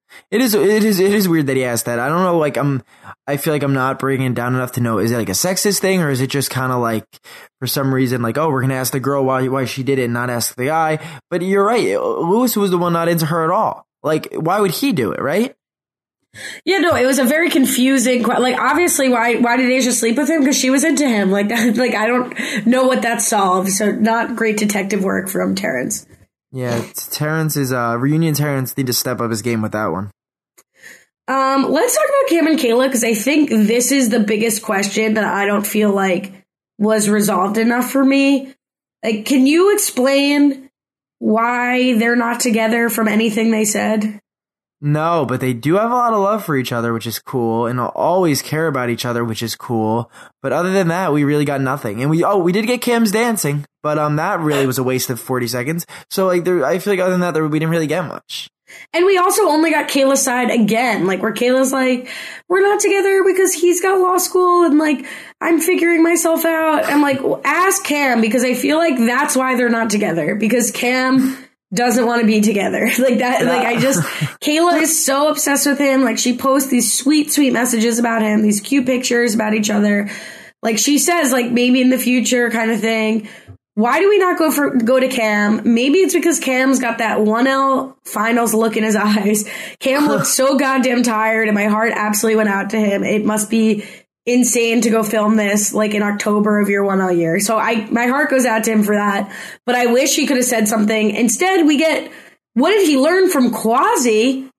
It is, it is, it is weird that he asked that. I don't know, like, I'm, I feel like I'm not breaking it down enough to know, is it like a sexist thing, or is it just kind of like, for some reason, like, oh, we're going to ask the girl why, why she did it and not ask the guy. But you're right. Lewis was the one not into her at all. Like, why would he do it, right? Yeah, no, it was a very confusing, like, obviously, why why did Asia sleep with him? Because she was into him. Like, like I don't know what that solved. So not great detective work from Terrence. Yeah, Terrence is, uh, reunion Terrence need to step up his game with that one. Um, let's talk about Cam and Kayla, because I think this is the biggest question that I don't feel like was resolved enough for me. Like, can you explain why they're not together from anything they said? No, but they do have a lot of love for each other, which is cool, and always care about each other, which is cool. But other than that, we really got nothing. And we, oh, we did get Cam's dancing, but um, that really was a waste of forty seconds. So like, there, I feel like other than that, there, we didn't really get much. And we also only got Kayla's side again, like where Kayla's like, we're not together because he's got law school and like, I'm figuring myself out. I'm like, well, ask Cam, because I feel like that's why they're not together, because Cam doesn't want to be together. Like that, like I just, Kayla is so obsessed with him. Like she posts these sweet, sweet messages about him, these cute pictures about each other. Like she says, like maybe in the future kind of thing. Why do we not go for go to Cam? Maybe it's because Cam's got that one L finals look in his eyes. Cam looked so goddamn tired, and my heart absolutely went out to him. It must be insane to go film this like in October of your one L year. So I my heart goes out to him for that. But I wish he could have said something. Instead, we get, what did he learn from Quasi?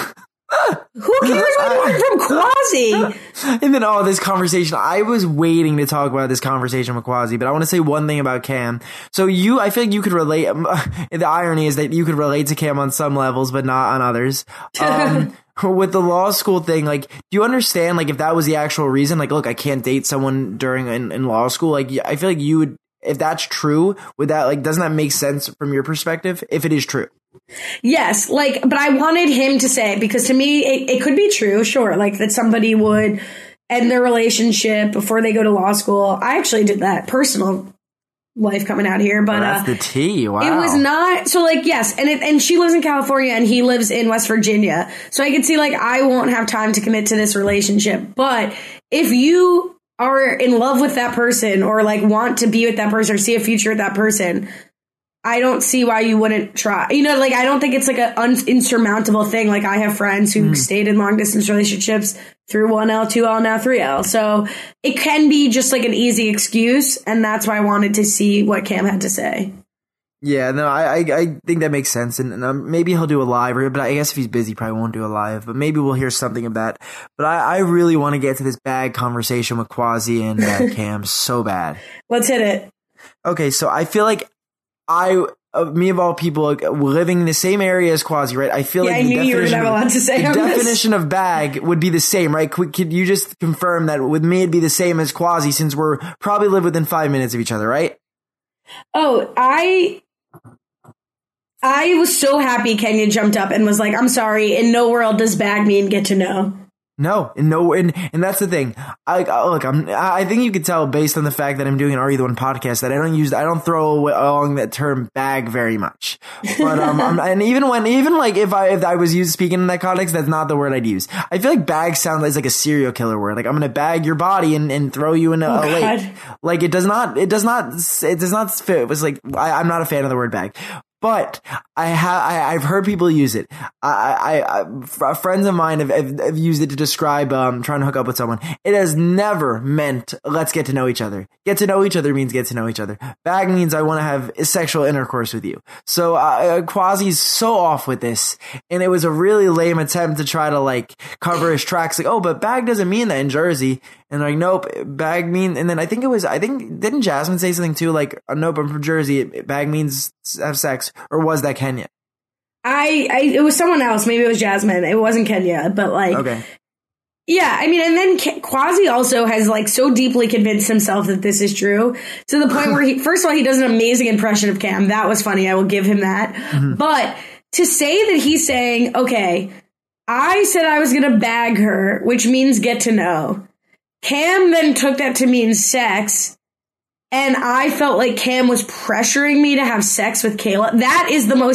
Who cares what he learned from Quasi? And then, oh, this conversation. I was waiting to talk about this conversation with Quasi, but I want to say one thing about Cam. So you, I feel like you could relate. Um, the irony is that you could relate to Cam on some levels, but not on others. Um, with the law school thing, like, do you understand, like, if that was the actual reason, like, look, I can't date someone during in, in law school. Like, I feel like you would, if that's true, would that, like, doesn't that make sense from your perspective? If it is true. Yes, like, but I wanted him to say, because to me, it, it could be true, sure, like that somebody would end their relationship before they go to law school. I actually did that, personal life coming out here, but oh, that's uh, the tea. Wow, it was not, so like, yes, and it, and she lives in California and he lives in West Virginia, so I could see like I won't have time to commit to this relationship. But if you are in love with that person, or like want to be with that person, or see a future with that person, I don't see why you wouldn't try. You know, like, I don't think it's like an un- insurmountable thing. Like, I have friends who mm. stayed in long distance relationships through one L, two L, now three L. So it can be just like an easy excuse. And that's why I wanted to see what Cam had to say. Yeah, no, I I, I think that makes sense. And, and um, maybe he'll do a live, but I guess if he's busy, probably won't do a live. But maybe we'll hear something of that. But I, I really want to get to this bag conversation with Quasi and uh, Cam so bad. Let's hit it. Okay, so I feel like I, uh, me of all people, like, living in the same area as Quasi, right? I feel yeah, like I the knew you were definition, gonna have a lot to say the on definition this. of bag would be the same, right? Could, could you just confirm that with me it'd be the same as Quasi, since we're probably live within five minutes of each other, right? Oh, I, I was so happy Kenya jumped up and was like, I'm sorry, in no world does bag mean get to know. No, no, and and that's the thing. I, I look, I'm. I think you could tell based on the fact that I'm doing an Are You the One podcast that I don't use, I don't throw along that term bag very much. But um, I'm, and even when, even like if I if I was used speaking in that context, that's not the word I'd use. I feel like bag sounds like a serial killer word. Like I'm gonna bag your body and, and throw you in a, oh, a lake. Like it does not, it does not, it does not fit. It was like I, I'm not a fan of the word bag. But I have, I've heard people use it. I, I, I friends of mine have, have, have used it to describe um, trying to hook up with someone. It has never meant let's get to know each other. Get to know each other means get to know each other. Bag means I want to have sexual intercourse with you. So uh, Quasi's so off with this, and it was a really lame attempt to try to like cover his tracks. Like, oh, but bag doesn't mean that in Jersey. And like, nope, bag mean. And then I think it was, I think, didn't Jasmine say something too? Like, uh, nope, I'm from Jersey. Bag means have sex. Or was that Kenya? I, I, it was someone else. Maybe it was Jasmine. It wasn't Kenya, but like, okay. Yeah, I mean, and then K- Quasi also has like so deeply convinced himself that this is true to the point where he, first of all, he does an amazing impression of Cam. That was funny. I will give him that. Mm-hmm. But to say that he's saying, okay, I said I was going to bag her, which means get to know. Cam then took that to mean sex. And I felt like Cam was pressuring me to have sex with Kayla. That is the most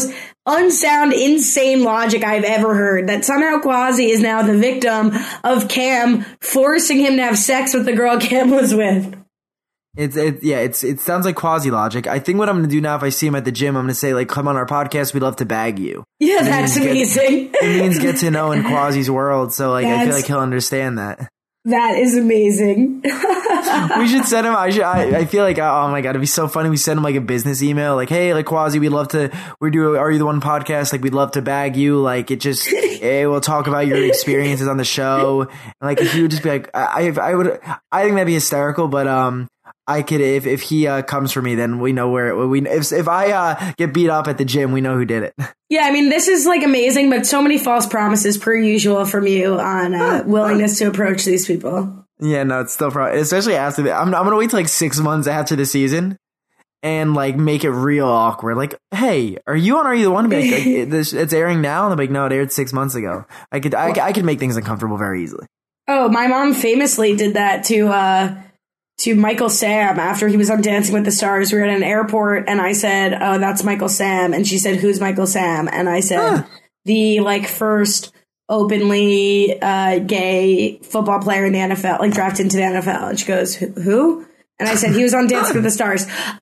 unsound, insane logic I've ever heard. That somehow Quasi is now the victim of Cam forcing him to have sex with the girl Cam was with. It's it yeah, it's it sounds like quasi logic. I think what I'm gonna do now if I see him at the gym, I'm gonna say like, come on our podcast, we'd love to bag you. Yeah, that's amazing. Get, it means get to know in Quasi's world, so like that's, I feel like he'll understand that. That is amazing. We should send him. I should. I, I feel like oh my god, it'd be so funny. We send him like a business email, like, hey, like Quasi, we'd love to. We do. Are You the One podcast? Like, we'd love to bag you. Like, it just. Hey, we'll talk about your experiences on the show. And, like, if you would just be like, I, I would. I think that'd be hysterical. But um. I could if if he uh, comes for me, then we know where we if if I uh, get beat up at the gym, we know who did it. Yeah, I mean, this is like amazing, but so many false promises per usual from you on uh, willingness to approach these people. Yeah, no, it's still probably especially after the, I'm I'm gonna wait till like six months after the season and like make it real awkward. Like, hey, are you on? Are You the One? Be like, it's, it's airing now, and I'm like, no, it aired six months ago. I could I, I could make things uncomfortable very easily. Oh, my mom famously did that to. Uh, to Michael Sam after he was on Dancing with the Stars. We were at an airport and I said, oh, that's Michael Sam. And she said, who's Michael Sam? And I said, huh. the like first openly uh, gay football player in the N F L, like drafted into the N F L. And she goes, who? And I said, he was on Dancing with the Stars.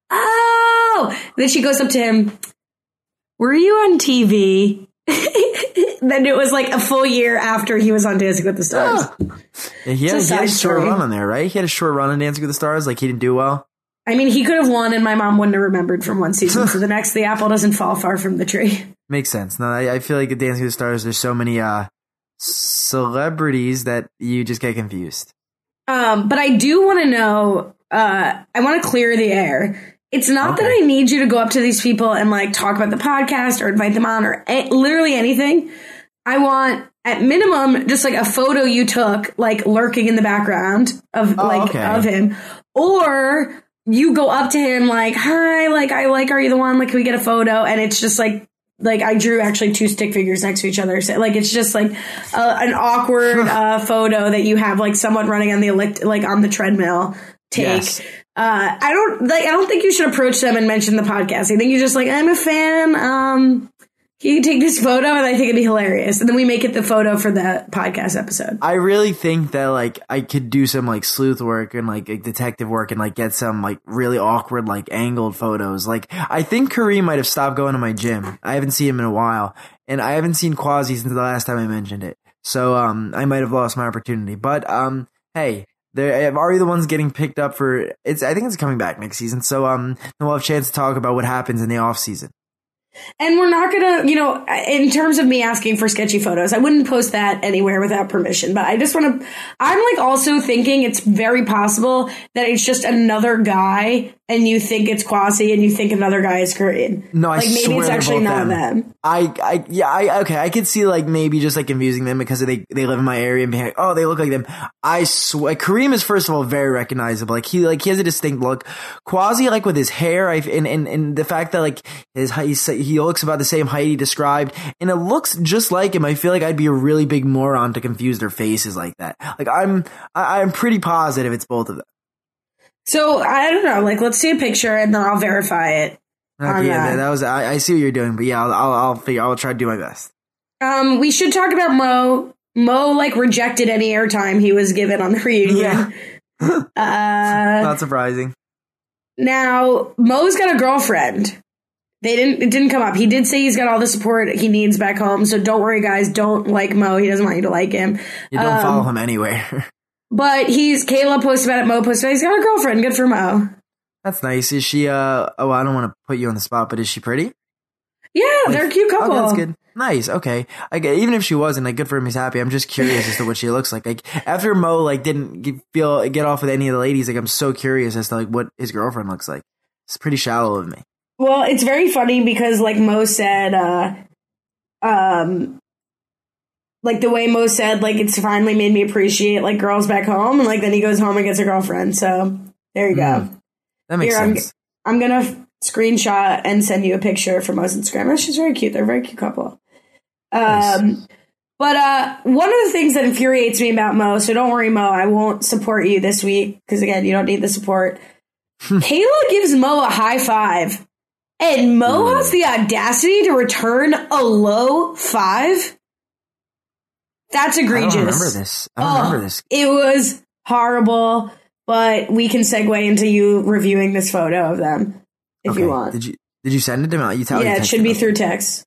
Oh! And then she goes up to him, were you on T V? Then it was like a full year after he was on Dancing with the Stars. Oh. Yeah, he had, he had a short run on there, right? He had a short run on Dancing with the Stars. Like, he didn't do well. I mean, he could have won, and my mom wouldn't have remembered from one season. So the next, the apple doesn't fall far from the tree. Makes sense. No, I, I feel like at Dancing with the Stars, there's so many uh, celebrities that you just get confused. Um, but I do want to know. Uh, I want to clear the air. It's not okay. that I need you to go up to these people and like talk about the podcast or invite them on or a- literally anything. I want, at minimum, just like a photo you took, like lurking in the background of oh, like okay. of him, or you go up to him like, "Hi, like I like, are you the one? Like, can we get a photo?" And it's just like, like I drew actually two stick figures next to each other, so like it's just like a, an awkward uh, photo that you have like someone running on the elect- like on the treadmill take. Yes. Uh, I don't like. I don't think you should approach them and mention the podcast. I think you're just like, I'm a fan. Um. Can you take this photo? And I think it'd be hilarious. And then we make it the photo for the podcast episode. I really think that like I could do some like sleuth work and like, like detective work and like get some like really awkward like angled photos. Like I think Kareem might have stopped going to my gym. I haven't seen him in a while, and I haven't seen Quasi since the last time I mentioned it. So um, I might have lost my opportunity. But um, hey. They're already the ones getting picked up for it's. I think it's coming back next season, so um, we'll have a chance to talk about what happens in the off season. And we're not gonna, you know, in terms of me asking for sketchy photos, I wouldn't post that anywhere without permission. But I just want to. I'm like also thinking it's very possible that it's just another guy, and you think it's Quasi, and you think another guy is Kareem. No, I like maybe swear it's actually not them. them. I, I, yeah, I, okay, I could see like maybe just like confusing them because they they live in my area and being like, oh, they look like them. I swear, Kareem is first of all very recognizable. Like he, like he has a distinct look. Quasi, like with his hair, I and and, and the fact that like his he he looks about the same height he described, and it looks just like him. I feel like I'd be a really big moron to confuse their faces like that. Like I'm, I, I'm pretty positive it's both of them. So I don't know. Like, let's see a picture and then I'll verify it. Okay, yeah, that. that was. I, I see what you're doing, but yeah, I'll, I'll, I'll figure. I'll try to do my best. Um, we should talk about Mo. Mo like rejected any airtime he was given on the reunion. Yeah. uh, Not surprising. Now Mo's got a girlfriend. They didn't. It didn't come up. He did say he's got all the support he needs back home. So don't worry, guys. Don't like Mo. He doesn't want you to like him. You don't um, follow him anywhere. But he's Kayla posted about it. Mo posted about it. He's got a girlfriend. Good for Mo. That's nice. Is she, uh, oh, I don't want to put you on the spot, but is she pretty? Yeah, like, they're a cute couple. Oh, that's good. Nice. Okay. I get, even if she wasn't, like, good for him, he's happy. I'm just curious as to what she looks like. Like, after Mo, like, didn't get, feel, get off with any of the ladies, like, I'm so curious as to, like, what his girlfriend looks like. It's pretty shallow of me. Well, it's very funny because, like, Mo said, uh, um, like, the way Mo said, like, it's finally made me appreciate, like, girls back home. And, like, then he goes home and gets a girlfriend. So, there you go. Mm. That makes Here, sense. I'm, I'm going to screenshot and send you a picture from Mo's Instagram. Oh, she's very cute. They're a very cute couple. Nice. Um, but uh, one of the things that infuriates me about Mo, so don't worry, Mo, I won't support you this week because, again, you don't need the support. Kayla gives Mo a high five And Mo mm. has the audacity to return a low five? That's egregious. I don't remember this. I don't oh, remember this. It was horrible, but we can segue into you reviewing this photo of them if okay. you want. Did you Did you send it to me? You tell Yeah, it should be through text.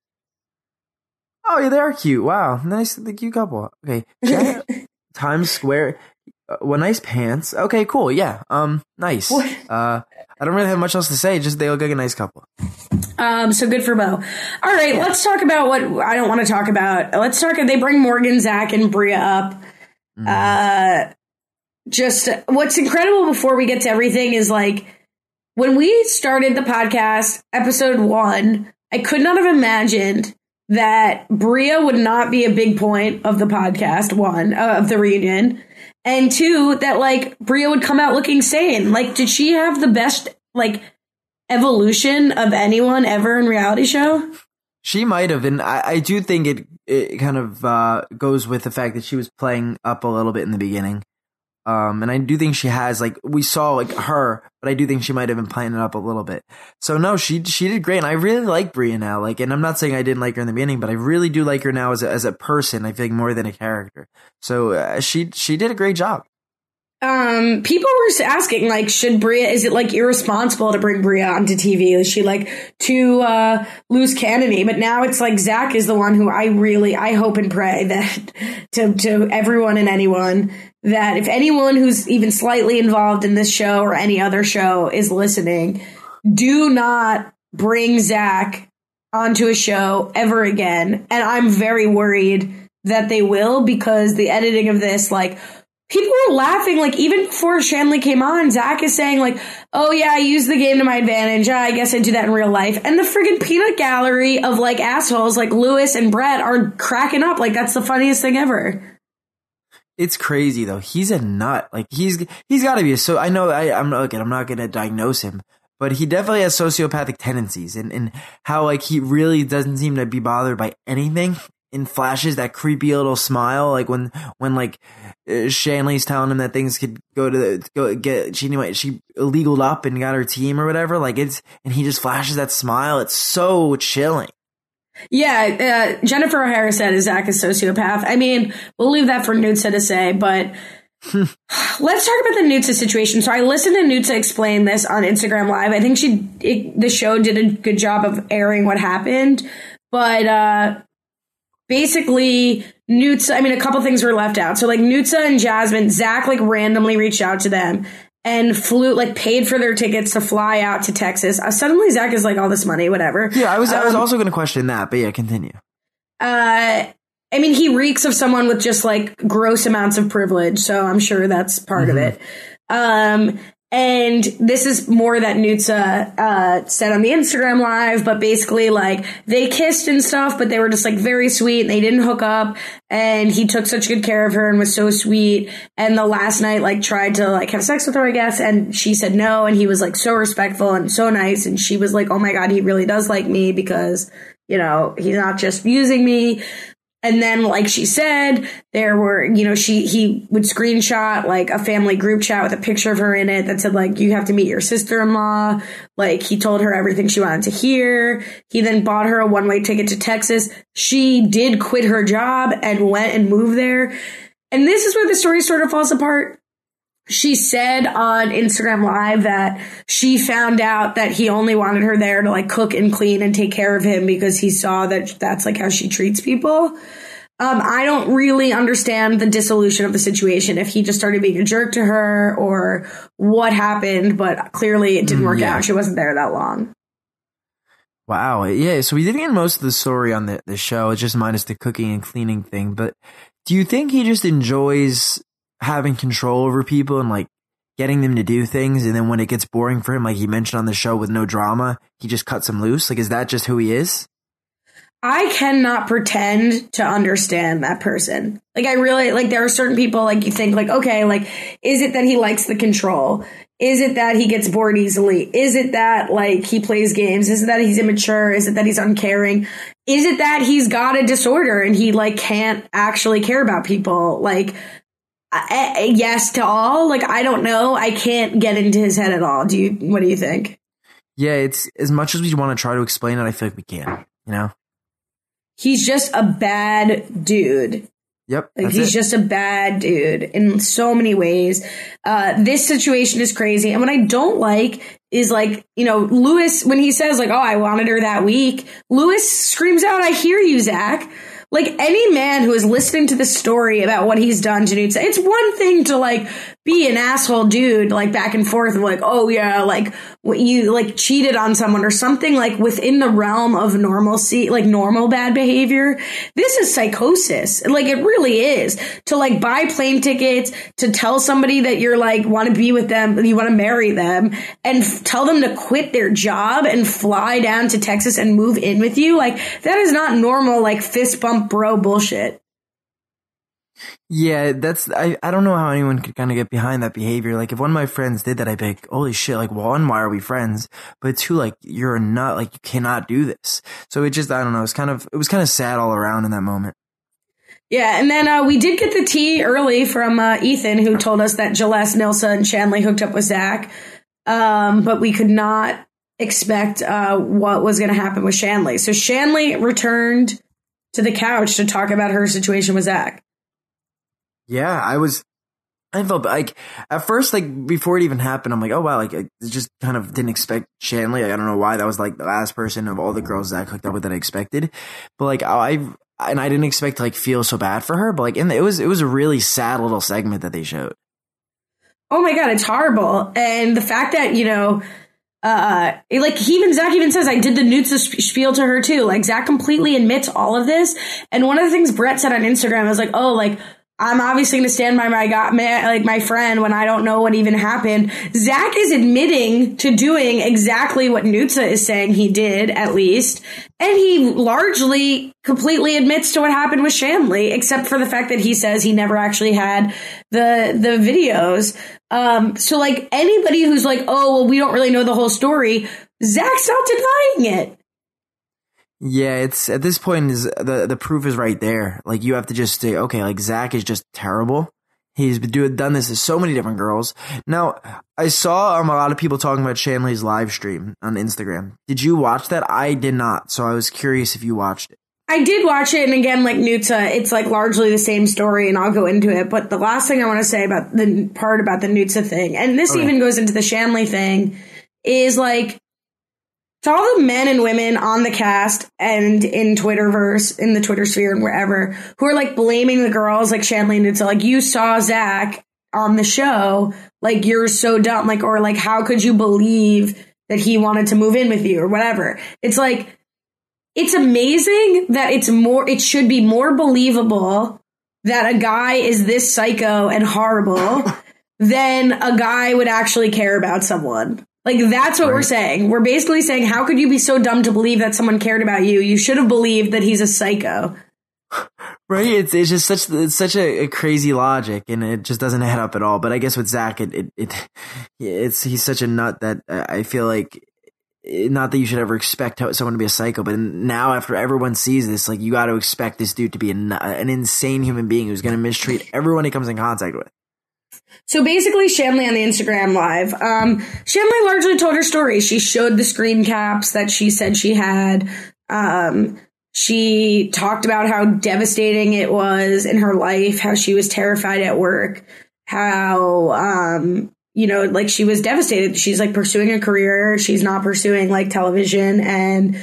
Oh, yeah, they are cute. Wow. Nice, the cute couple. Okay. Yeah. Times Square. Uh, well, nice pants. Okay, cool. Yeah. Um, nice. What? Uh, I don't really have much else to say. Just they look like a nice couple. Um, so good for Mo. All right, yeah. Let's talk about what I don't want to talk about. Let's talk. They bring Morgan, Zach, and Bria up. Mm. Uh, just what's incredible before we get to everything is like when we started the podcast, episode one, I could not have imagined that Bria would not be a big point of the podcast, one, uh, of the reunion, and two, that, like, Bria would come out looking sane. Like, did she have the best, like, evolution of anyone ever in reality show? She might have, and I, I do think it, it kind of uh, goes with the fact that she was playing up a little bit in the beginning. Um, and I do think she has, like, we saw, like, her, but I do think she might have been playing it up a little bit. So, no, she she did great, and I really like Bria now. Like, and I'm not saying I didn't like her in the beginning, but I really do like her now as a, as a person, I think, more than a character. So, uh, she she did a great job. Um, people were asking, like, should Bria, is it, like, irresponsible to bring Bria onto T V? Is she, like, too uh, loose cannon-y? But now it's, like, Zach is the one who I really, I hope and pray that to, to everyone and anyone, that if anyone who's even slightly involved in this show or any other show is listening, do not bring Zach onto a show ever again. And I'm very worried that they will, because the editing of this, like, people were laughing, like, even before Shanley came on, Zach is saying, like, oh, yeah, I use the game to my advantage. I guess I do that in real life. And the friggin' peanut gallery of, like, assholes like Lewis and Brett are cracking up. Like, that's the funniest thing ever. It's crazy, though. He's a nut. Like, he's he's got to be a... So I know I, I'm not, again, I'm not going to diagnose him, but he definitely has sociopathic tendencies, and, and how, like, he really doesn't seem to be bothered by anything, and flashes that creepy little smile, like when, when like, uh, Shanley's telling him that things could go to the, go get, she anyway, she illegaled up and got her team or whatever, like it's, and he just flashes that smile. It's so chilling. Yeah, uh, Jennifer O'Hara said Zach is sociopath. I mean, we'll leave that for Nutsa to say, but let's talk about the Nutsa situation. So I listened to Nutsa explain this on Instagram Live. I think she, it, the show did a good job of airing what happened, but uh, basically Nutsa, I mean, a couple things were left out. So like Nutsa and Jasmine, Zach like randomly reached out to them and flew, like, paid for their tickets to fly out to Texas. Uh, suddenly, Zach is like, all this money, whatever. Yeah, I was, um, I was also going to question that, but yeah, continue. Uh, I mean, he reeks of someone with just, like, gross amounts of privilege, so I'm sure that's part mm-hmm. of it. Um, and this is more that Nutsa uh, said on the Instagram Live, but basically, like, they kissed and stuff, but they were just, like, very sweet, and they didn't hook up, and he took such good care of her and was so sweet, and the last night, like, tried to, like, have sex with her, I guess, and she said no, and he was, like, so respectful and so nice, and she was like, oh my god, he really does like me, because, you know, he's not just using me. And then, like she said, there were, you know, she, he would screenshot like a family group chat with a picture of her in it that said, like, you have to meet your sister-in-law. Like, he told her everything she wanted to hear. He then bought her a one-way ticket to Texas. She did quit her job and went and moved there. And this is where the story sort of falls apart. She said on Instagram Live that she found out that he only wanted her there to, like, cook and clean and take care of him because he saw that that's, like, how she treats people. Um, I don't really understand the dissolution of the situation, if he just started being a jerk to her or what happened, but clearly it didn't work yeah. out. She wasn't there that long. Wow. Yeah, so we did get most of the story on the, the show. It's just minus the cooking and cleaning thing. But do you think he just enjoys having control over people and, like, getting them to do things, and then when it gets boring for him, like he mentioned on the show, with no drama, he just cuts them loose? Like, is that just who he is? I cannot pretend to understand that person. Like, I really, like, there are certain people, like, you think, like, okay, like, is it that he likes the control? Is it that he gets bored easily? Is it that, like, he plays games? Is it that he's immature? Is it that he's uncaring? Is it that he's got a disorder and he, like, can't actually care about people? Like, I, yes to all. Like, I don't know. I can't get into his head at all. Do you? What do you think? Yeah, it's as much as we want to try to explain it, I feel like we can't, you know? He's just a bad dude. Yep. Like he's it. just a bad dude in so many ways. Uh, this situation is crazy. And what I don't like is like, you know, Lewis, when he says like, oh, I wanted her that week, Lewis screams out, I hear you, Zach. Like any man who is listening to the story about what he's done to dudes, it's one thing to like be an asshole dude, like back and forth and like, oh yeah, like what you like cheated on someone or something like within the realm of normalcy, like normal bad behavior. This is psychosis. Like it really is to like buy plane tickets, to tell somebody that you're like want to be with them, you want to marry them and f- tell them to quit their job and fly down to Texas and move in with you. Like that is not normal, like fist bump bro bullshit. Yeah, that's, I, I don't know how anyone could kind of get behind that behavior. Like, if one of my friends did that, I'd be like, holy shit, like, one, why are we friends? But two, like, you're a nut, like, you cannot do this. So it just, I don't know, it's kind of, it was kind of sad all around in that moment. Yeah, and then uh, we did get the tea early from uh, Ethan, who told us that Jaless, Nilsa, and Shanley hooked up with Zach. Um, but we could not expect uh, what was going to happen with Shanley. So Shanley returned to the couch to talk about her situation with Zach. Yeah, I was, I felt like, at first, like, before it even happened, I'm like, oh wow, like, I just kind of didn't expect Shanley. Like, I don't know why. That was like the last person of all the girls Zach hooked up with that I expected. But like, I, and I didn't expect to like feel so bad for her, but like, in the, it was, it was a really sad little segment that they showed. Oh my God, it's horrible. And the fact that, you know, uh, like he even, Zach even says, I did the Nutsa spiel to her too. Like Zach completely admits all of this. And one of the things Brett said on Instagram was like, oh, like, I'm obviously going to stand by my got like my friend when I don't know what even happened. Zach is admitting to doing exactly what Nutsa is saying he did, at least. And he largely completely admits to what happened with Shanley, except for the fact that he says he never actually had the, the videos. Um, so like anybody who's like, oh, well, we don't really know the whole story. Zach's not denying it. Yeah, it's at this point is the the proof is right there. Like you have to just say, okay, like Zach is just terrible. He's been doing done this to so many different girls. Now, I saw um, a lot of people talking about Shanley's live stream on Instagram. Did you watch that? I did not, so I was curious if you watched it. I did watch it, and again, like Nutsa, it's like largely the same story, and I'll go into it. But the last thing I want to say about the part about the Nutsa thing, and this okay. even goes into the Shanley thing, is like, to all the men and women on the cast and in Twitterverse, in the Twitter sphere and wherever, who are like blaming the girls like Shanley and Nutsa, like you saw Zach on the show, like you're so dumb, like, or like, how could you believe that he wanted to move in with you or whatever? It's like, it's amazing that it's more, it should be more believable that a guy is this psycho and horrible than a guy would actually care about someone. Like, that's what right. we're saying. We're basically saying, how could you be so dumb to believe that someone cared about you? You should have believed that he's a psycho. Right? It's it's just such it's such a, a crazy logic, and it just doesn't add up at all. But I guess with Zach, it it, it it's he's such a nut that I feel like, not that you should ever expect someone to be a psycho, but now after everyone sees this, like you got to expect this dude to be a, an insane human being who's going to mistreat everyone he comes in contact with. So basically, Shanley on the Instagram Live, um, Shanley largely told her story. She showed the screen caps that she said she had. Um, she talked about how devastating it was in her life, how she was terrified at work, how, um, you know, like she was devastated. She's like pursuing a career. She's not pursuing like television, and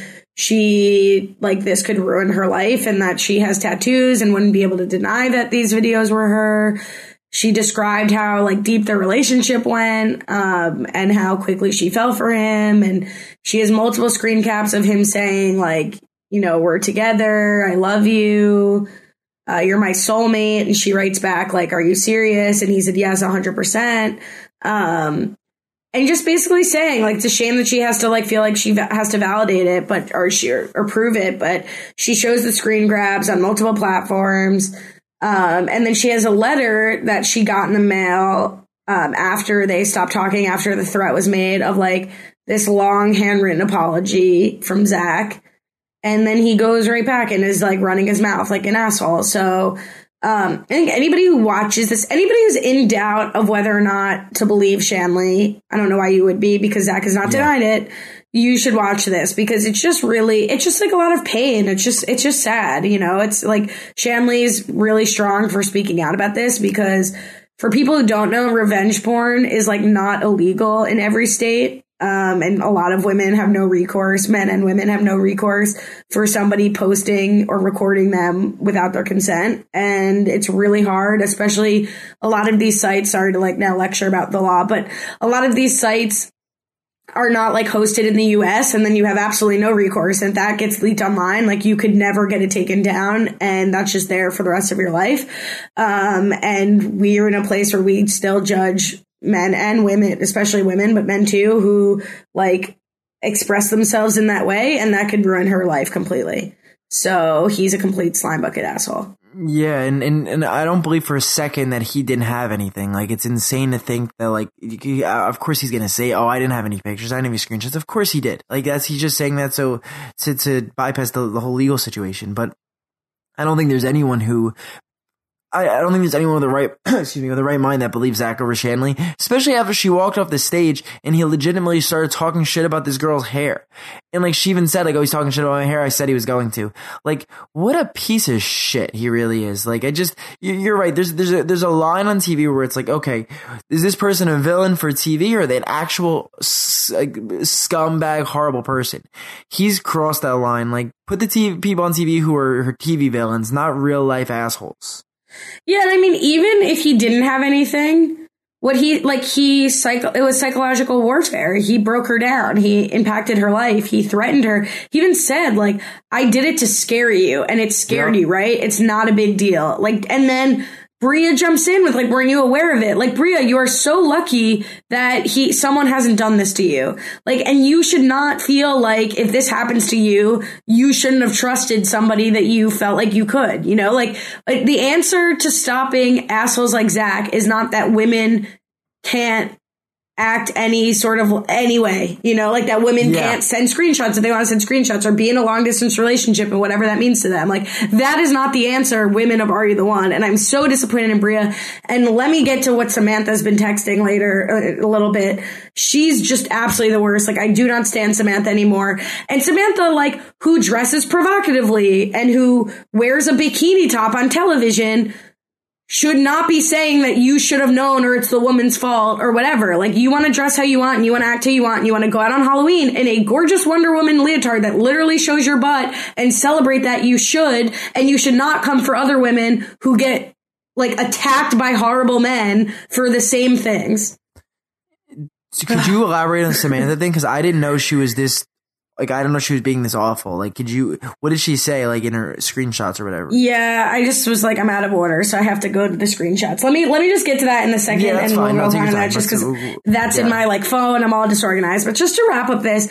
she like this could ruin her life, and that she has tattoos and wouldn't be able to deny that these videos were her. She described how like deep their relationship went, um, and how quickly she fell for him. And she has multiple screen caps of him saying like, you know, we're together. I love you. Uh, you're my soulmate. And she writes back like, are you serious? And he said, yes, a hundred percent. Um, and just basically saying like, it's a shame that she has to like feel like she va- has to validate it, but, or she, or, or prove it. But she shows the screen grabs on multiple platforms. Um, and then she has a letter that she got in the mail um, after they stopped talking, after the threat was made, of like this long handwritten apology from Zach. And then he goes right back and is like running his mouth like an asshole. So Um, I think anybody who watches this, anybody who's in doubt of whether or not to believe Shanley, I don't know why you would be, because Zach has not yeah. denied it. You should watch this because it's just really, it's just like a lot of pain. It's just, it's just sad. You know, it's like Shanley's really strong for speaking out about this because for people who don't know, revenge porn is like not illegal in every state. Um, and a lot of women have no recourse. Men and women have no recourse for somebody posting or recording them without their consent. And it's really hard, especially a lot of these sites, sorry to like now lecture about the law, but a lot of these sites are not like hosted in the U S, and then you have absolutely no recourse. And if that gets leaked online, like you could never get it taken down, and that's just there for the rest of your life. Um, and we are in a place where we still judge men and women, especially women, but men too, who like express themselves in that way, and that could ruin her life completely. So he's a complete slime bucket asshole. Yeah, and, and, and I don't believe for a second that he didn't have anything. Like, it's insane to think that, like, you, of course he's gonna say, oh, I didn't have any pictures, I didn't have any screenshots. Of course he did. Like, that's, he's just saying that so, to, to bypass the, the whole legal situation. But I don't think there's anyone who, I, I don't think there's anyone with the right, excuse me, with the right mind that believes Zach over Shanley, especially after she walked off the stage and he legitimately started talking shit about this girl's hair. And like she even said, like, oh, he's talking shit about my hair. I said he was going to. Like, what a piece of shit he really is. Like, I just, you're right. There's, there's a, there's a line on T V where it's like, okay, is this person a villain for T V or are they an actual like, scumbag, horrible person? He's crossed that line. Like, put the T V, people on T V who are her T V villains, not real life assholes. Yeah, and I mean, even if he didn't have anything, what he, like, he, psycho, it was psychological warfare. He broke her down. He impacted her life. He threatened her. He even said, like, I did it to scare you, and it scared yeah. you, right? It's not a big deal. Like, and then Bria jumps in with, like, weren't you aware of it? Like, Bria, you are so lucky that he, someone hasn't done this to you. Like, and you should not feel like if this happens to you, you shouldn't have trusted somebody that you felt like you could, you know? Like, like the answer to stopping assholes like Zach is not that women can't act any sort of anyway, you know, like that women yeah. can't send screenshots if they want to send screenshots or be in a long distance relationship and whatever that means to them. Like, that is not the answer. Women have already the one. And I'm so disappointed in Bria. And let me get to what Samantha's been texting later a little bit. She's just absolutely the worst. Like, I do not stand Samantha anymore. And Samantha, like, who dresses provocatively and who wears a bikini top on television should not be saying that you should have known or it's the woman's fault or whatever. Like, you want to dress how you want and you want to act how you want and you want to go out on Halloween in a gorgeous Wonder Woman leotard that literally shows your butt and celebrate that, you should. And you should not come for other women who get, like, attacked by horrible men for the same things. Could you elaborate on the Samantha thing? Because I didn't know she was this. Like, I don't know if she was being this awful. Like, could you, what did she say, like, in her screenshots or whatever? Yeah, I just was like, I'm out of order, so I have to go to the screenshots. Let me, let me just get to that in a second, yeah, and we'll go on that, just because that's yeah. in my, like, phone. I'm all disorganized. But just to wrap up this,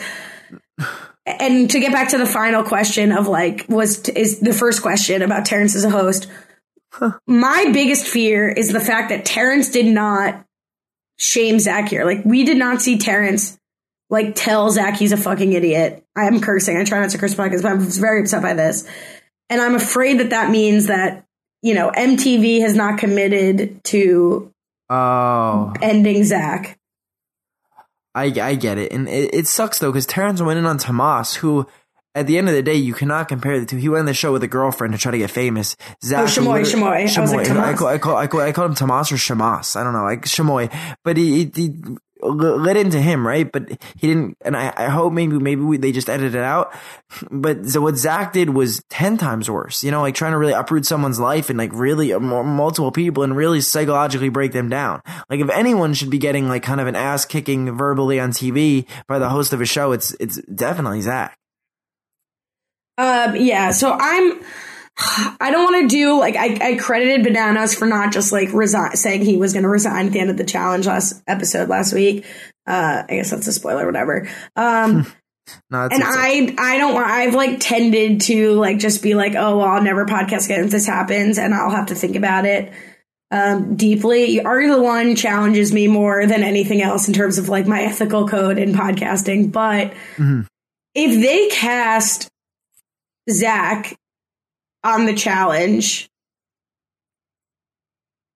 and to get back to the final question of, like, was, is the first question about Terrence as a host. Huh. My biggest fear is the fact that Terrence did not shame Zach here. Like, we did not see Terrence like, tell Zach he's a fucking idiot. I am cursing. I try not to curse podcast, but I'm very upset by this. And I'm afraid that that means that, you know, M T V has not committed to oh. ending Zach. I, I get it. And it, it sucks, though, because Terrence went in on Tomas, who, at the end of the day, you cannot compare the two. He went on the show with a girlfriend to try to get famous. Zach oh, Shamoy, Shamoy. Shamoy. I was like, I, call, I, call, I, call, I call him Tomas or Shamas. I don't know, like Shamoy. But he... he, he lit into him, right? But he didn't, and I, I hope maybe maybe we, they just edited it out. But so what Zach did was ten times worse. You know, like trying to really uproot someone's life and like really uh, multiple people and really psychologically break them down. Like if anyone should be getting like kind of an ass kicking verbally on T V by the host of a show, it's it's definitely Zach. Um, yeah. So I'm. I don't want to do, like, I, I credited Bananas for not just, like, resign, saying he was going to resign at the end of the challenge last episode last week. Uh, I guess that's a spoiler, whatever. Um, no, and I, I don't want, I've, like, tended to, like, just be like, oh, well, I'll never podcast again if this happens, and I'll have to think about it, um, deeply. Are the One challenges me more than anything else in terms of, like, my ethical code in podcasting, but mm-hmm. if they cast Zach on the challenge,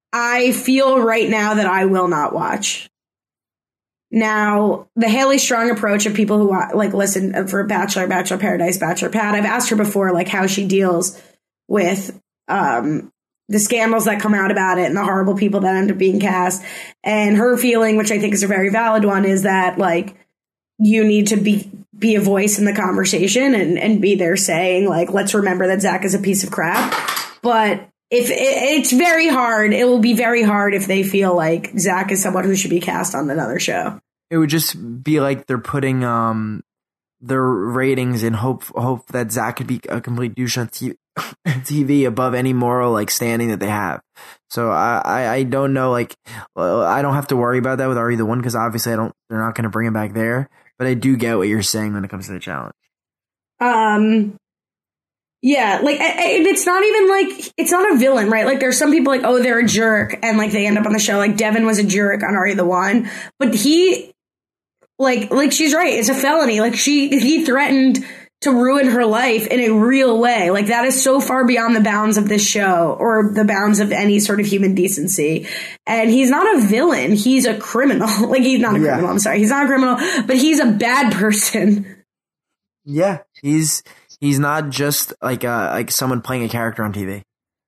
I feel right now that I will not watch. Now, the Haley Strong approach of people who like listen for Bachelor, Bachelor Paradise, Bachelor Pad, I've asked her before, like how she deals with um, the scandals that come out about it and the horrible people that end up being cast. And her feeling, which I think is a very valid one, is that like you need to be be a voice in the conversation and, and be there saying like, let's remember that Zach is a piece of crap. But if it, it's very hard, it will be very hard if they feel like Zach is someone who should be cast on another show. It would just be like they're putting um their ratings in hope hope that Zach could be a complete douche on T V above any moral like standing that they have. So I, I, I don't know, like I don't have to worry about that with Are You the One, because obviously I don't they're not going to bring him back there. But I do get what you're saying when it comes to the challenge. Um. Yeah, like, and it's not even like, it's not a villain, right? Like, there's some people like, oh, they're a jerk, and like, they end up on the show. Like, Devin was a jerk on Are You the One? But he, like, like, she's right, it's a felony. Like, she, he threatened to ruin her life in a real way. Like, that is so far beyond the bounds of this show, or the bounds of any sort of human decency. And he's not a villain, he's a criminal. Like, he's not a criminal, yeah. I'm sorry, he's not a criminal, but he's a bad person. Yeah, he's... He's not just like uh, like someone playing a character on T V.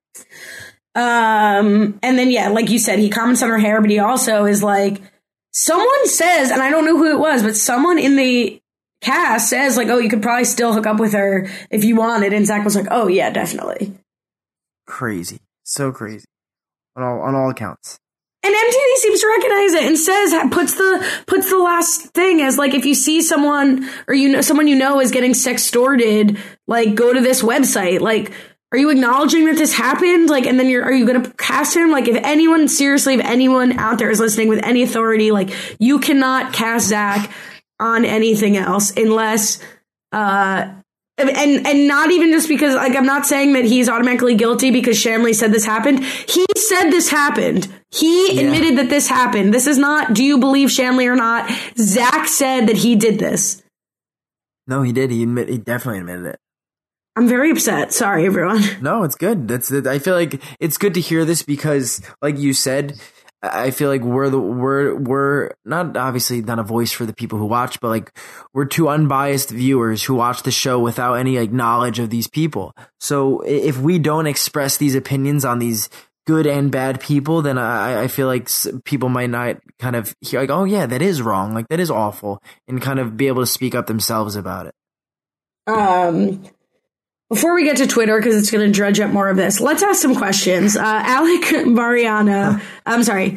Um, and then, yeah, like you said, he comments on her hair, but he also is like, someone says, and I don't know who it was, but someone in the cast says, like, oh, you could probably still hook up with her if you wanted. And Zach was like, oh, yeah, definitely. Crazy. So crazy. On all, on all accounts. And M T V seems to recognize it and says, puts the puts the last thing as like, if you see someone or you know someone you know is getting sextorted, like go to this website. Like, are you acknowledging that this happened? Like, and then you're are you going to cast him? Like, if anyone seriously, if anyone out there is listening with any authority, like you cannot cast Zach on anything else unless. Uh, And and not even just because, like, I'm not saying that he's automatically guilty because Shanley said this happened. He said this happened. He yeah. admitted that this happened. This is not, do you believe Shanley or not? Zach said that he did this. No, he did. He admit, he definitely admitted it. I'm very upset. Sorry, everyone. No, it's good. That's I feel like it's good to hear this because, like you said, I feel like we're the we're we're not obviously not a voice for the people who watch, but like we're two unbiased viewers who watch the show without any like knowledge of these people. So if we don't express these opinions on these good and bad people, then I, I feel like people might not kind of hear like, oh yeah, that is wrong, like that is awful, and kind of be able to speak up themselves about it. Um. Before we get to Twitter, because it's going to dredge up more of this, let's ask some questions. Uh, Alec Mariano, I'm sorry,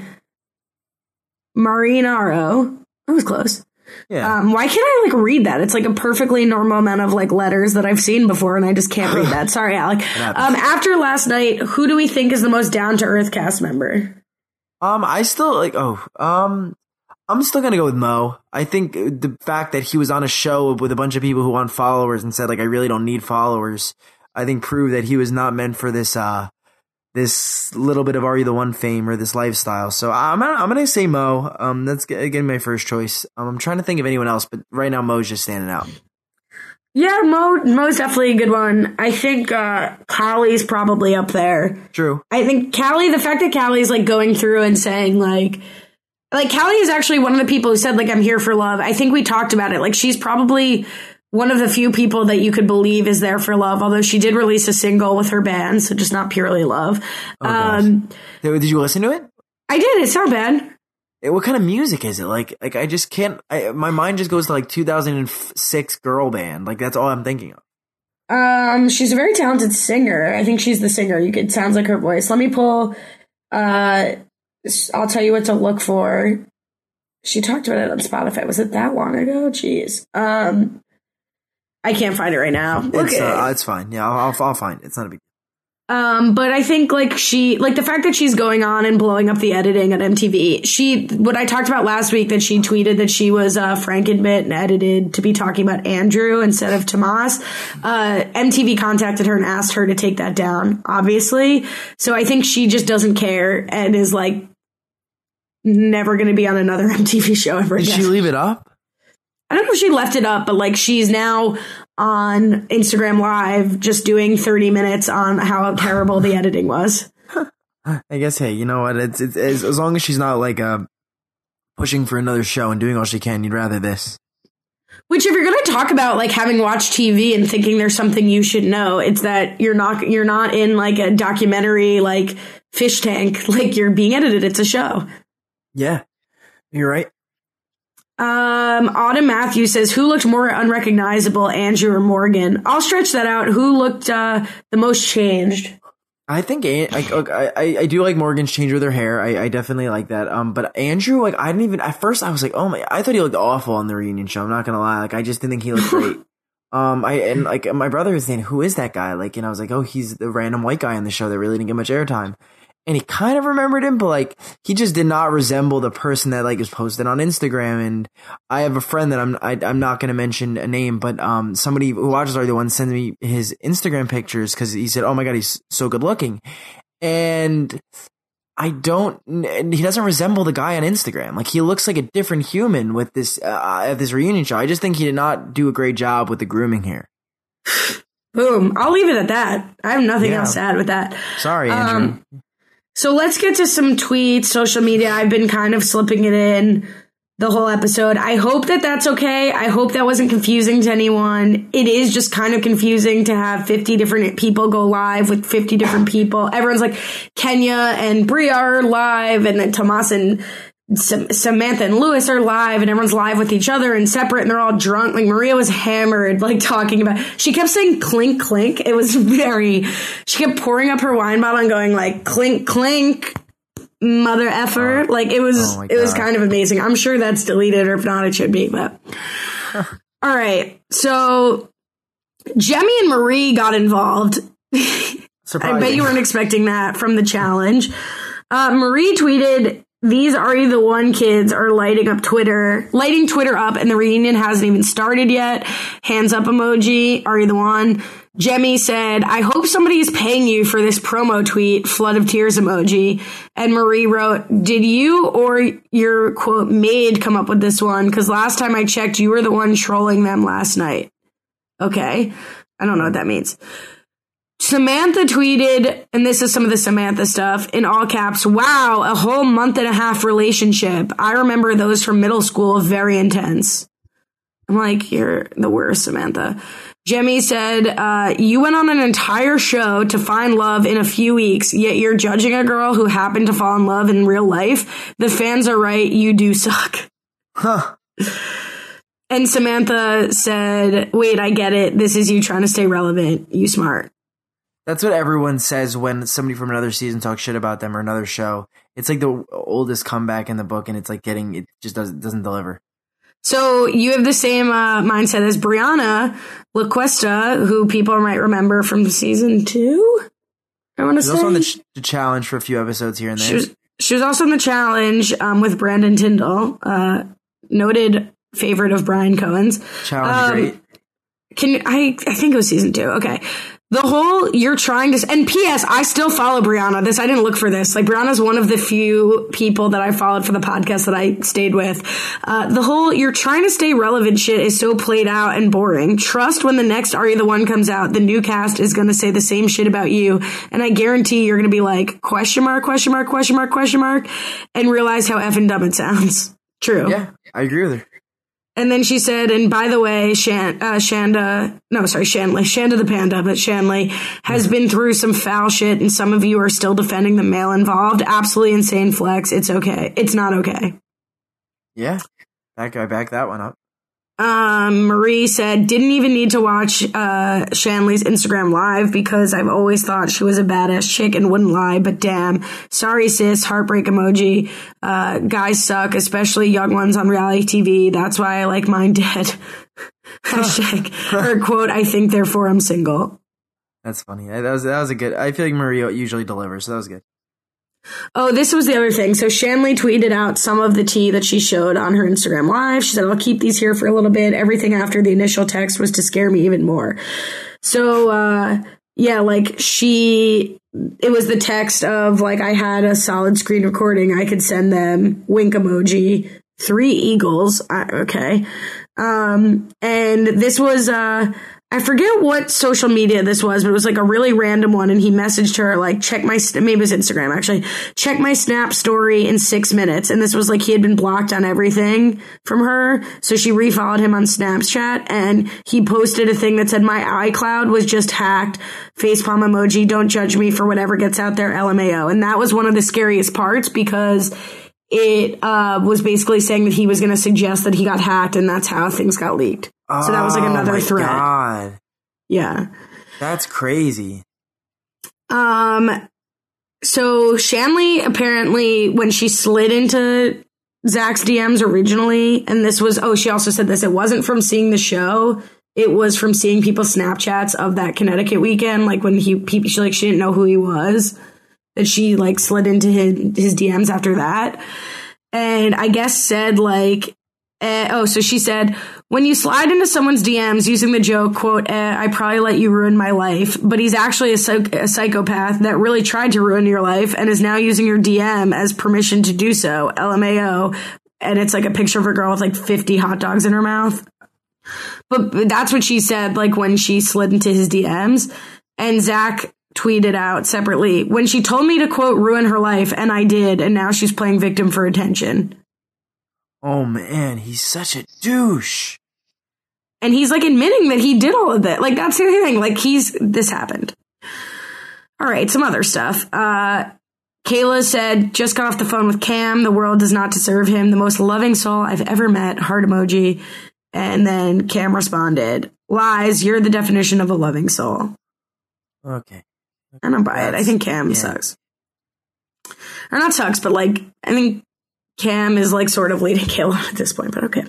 Marinaro, that was close. Yeah. Um, why can't I like read that? It's like a perfectly normal amount of like letters that I've seen before, and I just can't read that. Sorry, Alec. Um, after last night, who do we think is the most down to earth cast member? Um, I still like. Oh, um. I'm still going to go with Mo. I think the fact that he was on a show with a bunch of people who want followers and said, like, I really don't need followers, I think proved that he was not meant for this uh, this little bit of Are You the One fame or this lifestyle. So I'm gonna, I'm going to say Mo. Um, that's again my first choice. Um, I'm trying to think of anyone else, but right now Mo's just standing out. Yeah, Mo Mo's definitely a good one. I think uh, Callie's probably up there. True. I think Callie, the fact that Callie's like going through and saying like, Like, Callie is actually one of the people who said, like, I'm here for love. I think we talked about it. Like, she's probably one of the few people that you could believe is there for love, although she did release a single with her band, so just not purely love. Oh, um, did you listen to it? I did. It's not bad. What kind of music is it? Like, like I just can't, I, my mind just goes to, like, two thousand six girl band. Like, that's all I'm thinking of. Um, she's a very talented singer. I think she's the singer. You could, sounds like her voice. Let me pull, uh... I'll tell you what to look for. She talked about it on Spotify. Was it that long ago? Jeez. Um, I can't find it right now. It's, okay. uh, it's fine. Yeah, I'll, I'll, I'll find it. It's not a big deal. Um, but I think like she, like the fact that she's going on and blowing up the editing at M T V, she, what I talked about last week, that she tweeted that she was uh, Frankenbit and edited to be talking about Andrew instead of Tomas. Uh, M T V contacted her and asked her to take that down, obviously. So I think she just doesn't care and is like never going to be on another M T V show ever again. Did she leave it up? I don't know if she left it up, but like she's now on Instagram Live just doing thirty minutes on how terrible the editing was. I guess, hey, you know what? It's, it's, it's as long as she's not like uh, pushing for another show and doing all she can, you'd rather this. Which, if you're going to talk about like having watched T V and thinking there's something you should know, it's that you're not you're not in like a documentary like Fish Tank, like you're being edited. It's a show. Yeah, you're right. Um, Autumn Matthews says, who looked more unrecognizable, Andrew or Morgan? I'll stretch that out. Who looked uh, the most changed? I think I, I I do like Morgan's change with her hair. I, I definitely like that. Um, but Andrew, like, I didn't even at first I was like, oh my, I thought he looked awful on the reunion show. I'm not gonna lie, like, I just didn't think he looked great. um, I and like my brother was saying, who is that guy? Like, and I was like, oh, he's the random white guy on the show that really didn't get much airtime. And he kind of remembered him, but like he just did not resemble the person that like is posted on Instagram. And I have a friend that I'm I, I'm not going to mention a name, but um somebody who watches Are the One sent me his Instagram pictures because he said, "Oh my god, he's so good looking," and I don't. He doesn't resemble the guy on Instagram. Like he looks like a different human with this uh, at this reunion show. I just think he did not do a great job with the grooming here. Boom! I'll leave it at that. I have nothing yeah. else to add with that. Sorry, Andrew. Um, So let's get to some tweets, social media. I've been kind of slipping it in the whole episode. I hope that that's okay. I hope that wasn't confusing to anyone. It is just kind of confusing to have fifty different people go live with fifty different people. Everyone's like, Kenya and Bria are live, and then Tomas and Samantha and Lewis are live, and everyone's live with each other and separate, and they're all drunk. Like Maria was hammered, like talking about, she kept saying clink clink. It was very, she kept pouring up her wine bottle and going like clink clink, mother effer. Oh, like it was, oh it was kind of amazing. I'm sure that's deleted, or if not, it should be. But all right, so Jemmye and Marie got involved. I bet you weren't expecting that from the challenge. Uh, Marie tweeted, "These Are You the One kids are lighting up Twitter, lighting Twitter up, and the reunion hasn't even started yet. Hands up emoji. Are you the one?" Jemmye said, "I hope somebody is paying you for this promo tweet, flood of tears emoji." And Marie wrote, "Did you or your quote maid come up with this one? Because last time I checked, you were the one trolling them last night." Okay. I don't know what that means. Samantha tweeted, and this is some of the Samantha stuff, in all caps, "Wow, a whole month and a half relationship. I remember those from middle school, very intense." I'm like, you're the worst, Samantha. Jemmye said, uh, "You went on an entire show to find love in a few weeks, yet you're judging a girl who happened to fall in love in real life. The fans are right, you do suck." Huh. And Samantha said, "Wait, I get it. This is you trying to stay relevant. You smart." That's what everyone says when somebody from another season talks shit about them or another show. It's like the oldest comeback in the book, and it's like getting, it just doesn't doesn't deliver. So you have the same uh, mindset as Brianna LaQuesta, who people might remember from season two. I want to say. She's also on the, ch- the challenge for a few episodes here and there. She was, she was also on the challenge um, with Brandon Tyndall, uh, noted favorite of Brian Cohen's. Challenge um, great. Can I? I think it was season two. Okay. The whole, you're trying to, and P S, I still follow Brianna. This, I didn't look for this. Like, Brianna's one of the few people that I followed for the podcast that I stayed with. Uh, the whole, you're trying to stay relevant shit is so played out and boring. Trust when the next Are You the One comes out, the new cast is going to say the same shit about you. And I guarantee you're going to be like, question mark, question mark, question mark, question mark, and realize how effing dumb it sounds. True. Yeah, I agree with her. And then she said, and by the way, Shan, uh, Shanda, no, sorry, Shanley, Shanda the Panda, but Shanley has been through some foul shit, and some of you are still defending the male involved. Absolutely insane flex. It's okay. It's not okay. Yeah, that guy backed that one up. Um, Marie said, didn't even need to watch uh, Shanley's Instagram live because I've always thought she was a badass chick and wouldn't lie, but damn. Sorry, sis. Heartbreak emoji. Uh, guys suck, especially young ones on reality T V. That's why I like mine dead. Hashtag, or quote, I think therefore I'm single. That's funny. That was, that was a good, I feel like Marie usually delivers, so that was good. Oh, this was the other thing. So Shanley tweeted out some of the tea that she showed on her Instagram live. She said, I'll keep these here for a little bit. Everything after the initial text was to scare me even more. So, uh, yeah, like she, it was the text of like, I had a solid screen recording. I could send them wink emoji, three eagles. Uh, okay. Um, and this was, uh, I forget what social media this was, but it was like a really random one. And he messaged her like, check my, maybe it was Instagram actually, check my Snap story in six minutes. And this was like, he had been blocked on everything from her. So she refollowed him on Snapchat and he posted a thing that said, my iCloud was just hacked. Facepalm emoji. Don't judge me for whatever gets out there. L M A O. And that was one of the scariest parts because it uh, was basically saying that he was going to suggest that he got hacked and that's how things got leaked. So that was like another oh my threat. God. Yeah. That's crazy. Um, so Shanley apparently, when she slid into Zach's D Ms originally, and this was, oh, she also said this, it wasn't from seeing the show. It was from seeing people's Snapchats of that Connecticut weekend. Like when he, people, she like, she didn't know who he was, that she like slid into his, his D Ms after that. And I guess said like, Uh, oh, so she said, when you slide into someone's D Ms using the joke, quote, eh, I probably let you ruin my life, but he's actually a, psych- a psychopath that really tried to ruin your life and is now using your D M as permission to do so, L M A O. And it's like a picture of a girl with like fifty hot dogs in her mouth. But that's what she said, like when she slid into his D Ms. And Zach tweeted out separately, when she told me to, quote, ruin her life, and I did, and now she's playing victim for attention. Oh, man, he's such a douche. And he's, like, admitting that he did all of that. Like, that's the thing. Like, he's... This happened. All right, some other stuff. Uh, Kayla said, just got off the phone with Cam. The world does not deserve him. The most loving soul I've ever met. Heart emoji. And then Cam responded, lies, you're the definition of a loving soul. Okay. I don't buy it. I think Cam yeah. sucks. Or not sucks, but, like, I think... Cam is like sort of leading Kayla at this point, but okay.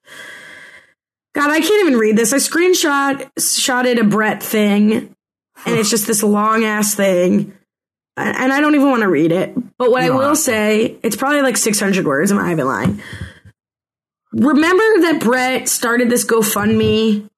God, I can't even read this. I screenshot shotted a Brett thing, and it's just this long ass thing, and I don't even want to read it. But what no. I will say, it's probably like six hundred words. Am I even lying? Remember that Brett started this GoFundMe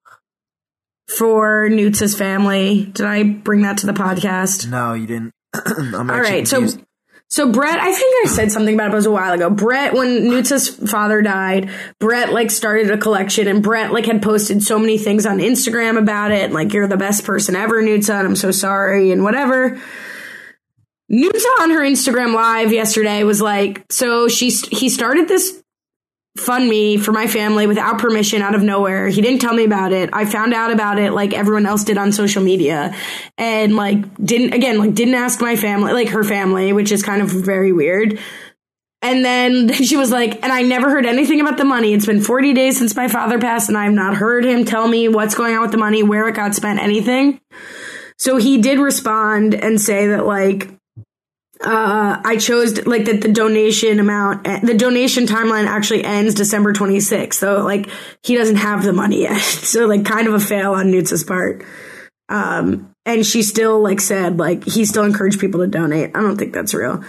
for Newt's family? Did I bring that to the podcast? No, you didn't. I'm All right, confused. so. So Brett, I think I said something about it, but it was a while ago. Brett, when Newt's father died, Brett like started a collection, and Brett like had posted so many things on Instagram about it, like you're the best person ever, Newt's, and I'm so sorry, and whatever. Newt's on her Instagram live yesterday was like, so she he started this fund me for my family without permission out of nowhere. He didn't tell me about it. I found out about it like everyone else did on social media, and like didn't again like didn't ask my family, like her family, which is kind of very weird. And then she was like, and I never heard anything about the money. It's been forty days since my father passed, and I have not heard him tell me what's going on with the money, where it got spent, anything. So he did respond and say that like Uh, I chose like that the donation amount, the donation timeline actually ends December twenty-sixth. So like he doesn't have the money yet. So like kind of a fail on Newt's part. Um, and she still like said like he still encouraged people to donate. I don't think that's real.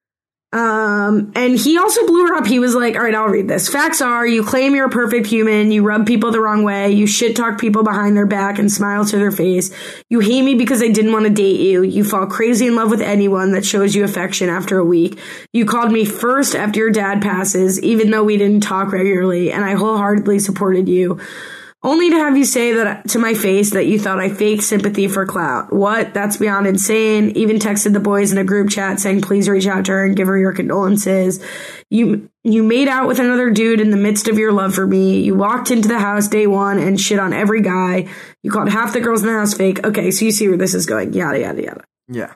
Um, and he also blew her up. He was like, all right, I'll read this. Facts are, you claim you're a perfect human. You rub people the wrong way. You shit talk people behind their back and smile to their face. You hate me because I didn't want to date you. You fall crazy in love with anyone that shows you affection after a week. You called me first after your dad passes, even though we didn't talk regularly, and I wholeheartedly supported you. Only to have you say that to my face that you thought I faked sympathy for clout. What? That's beyond insane. Even texted the boys in a group chat saying, please reach out to her and give her your condolences. You you made out with another dude in the midst of your love for me. You walked into the house day one and shit on every guy. You called half the girls in the house fake. Okay, so you see where this is going. Yada, yada, yada. Yeah.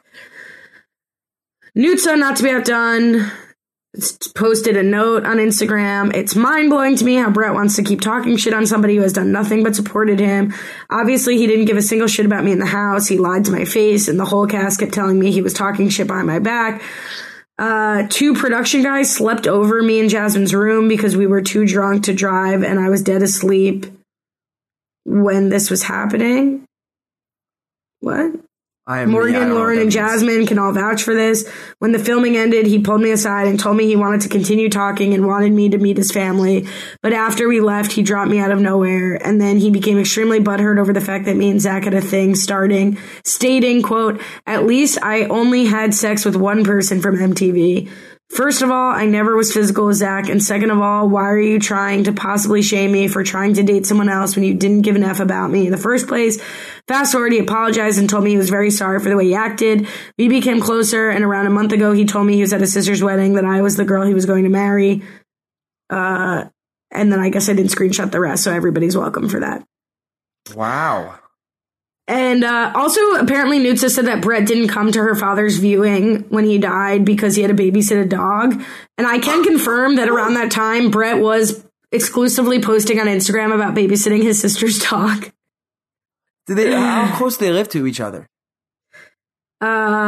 Newt's not to be outdone. Posted a note on Instagram. It's mind-blowing to me how Brett wants to keep talking shit on somebody who has done nothing but supported him. Obviously, he didn't give a single shit about me in the house. He lied to my face, and the whole cast kept telling me he was talking shit behind my back. Uh, two production guys slept over me in Jasmine's room because we were too drunk to drive, and I was dead asleep when this was happening. What? I Morgan, Lauren, and Jasmine can all vouch for this. When the filming ended, he pulled me aside and told me he wanted to continue talking and wanted me to meet his family. But after we left, he dropped me out of nowhere. And then he became extremely butthurt over the fact that me and Zach had a thing starting, stating, quote, at least I only had sex with one person from M T V. First of all, I never was physical with Zach. And second of all, why are you trying to possibly shame me for trying to date someone else when you didn't give an F about me in the first place? Fast forward, he apologized and told me he was very sorry for the way he acted. We became closer, and around a month ago, he told me he was at his sister's wedding, that I was the girl he was going to marry. Uh, and then I guess I didn't screenshot the rest, so everybody's welcome for that. Wow. And uh, also, apparently, Nutsa said that Brett didn't come to her father's viewing when he died because he had to babysit a dog. And I can confirm that around that time, Brett was exclusively posting on Instagram about babysitting his sister's dog. Did they? How close do they live to each other? Uh,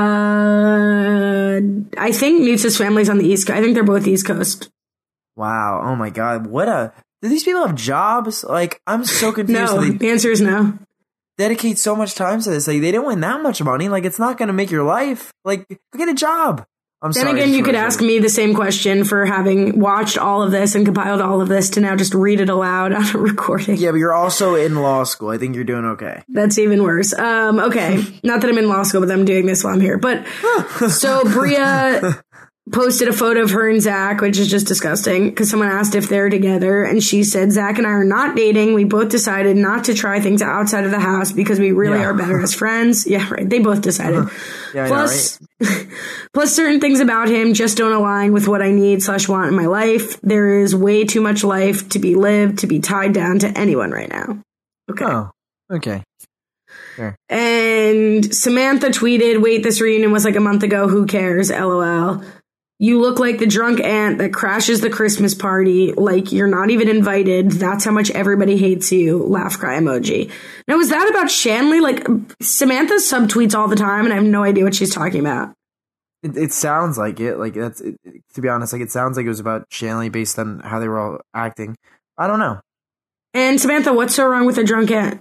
I think Nutsa's family's on the East Coast. I think they're both East Coast. Wow. Oh, my God. What a... Do these people have jobs? Like, I'm so confused. No, they the answer is no. Dedicate so much time to this. Like, they didn't win that much money. Like, it's not going to make your life. Like, go get a job. I'm then sorry. again, you could ask me the same question for having watched all of this and compiled all of this to now just read it aloud on a recording. Yeah, but you're also in law school. I think you're doing okay. That's even worse. Um, okay. Not that I'm in law school, but I'm doing this while I'm here. But so Bria posted a photo of her and Zach, which is just disgusting, because someone asked if they're together, and she said, Zach and I are not dating. We both decided not to try things outside of the house because we really yeah. are better as friends. Yeah, right. They both decided. yeah, plus, I know, right? plus, certain things about him just don't align with what I need slash want in my life. There is way too much life to be lived to be tied down to anyone right now. Okay. Oh, okay. Sure. And Samantha tweeted, wait, this reunion was like a month ago. Who cares? LOL. You look like the drunk aunt that crashes the Christmas party, like you're not even invited. That's how much everybody hates you. Laugh cry emoji. Now, was that about Shanley? Like, Samantha subtweets all the time, and I have no idea what she's talking about. It, it sounds like it. Like, that's it, to be honest, like, it sounds like it was about Shanley based on how they were all acting. I don't know. And Samantha, what's so wrong with a drunk aunt?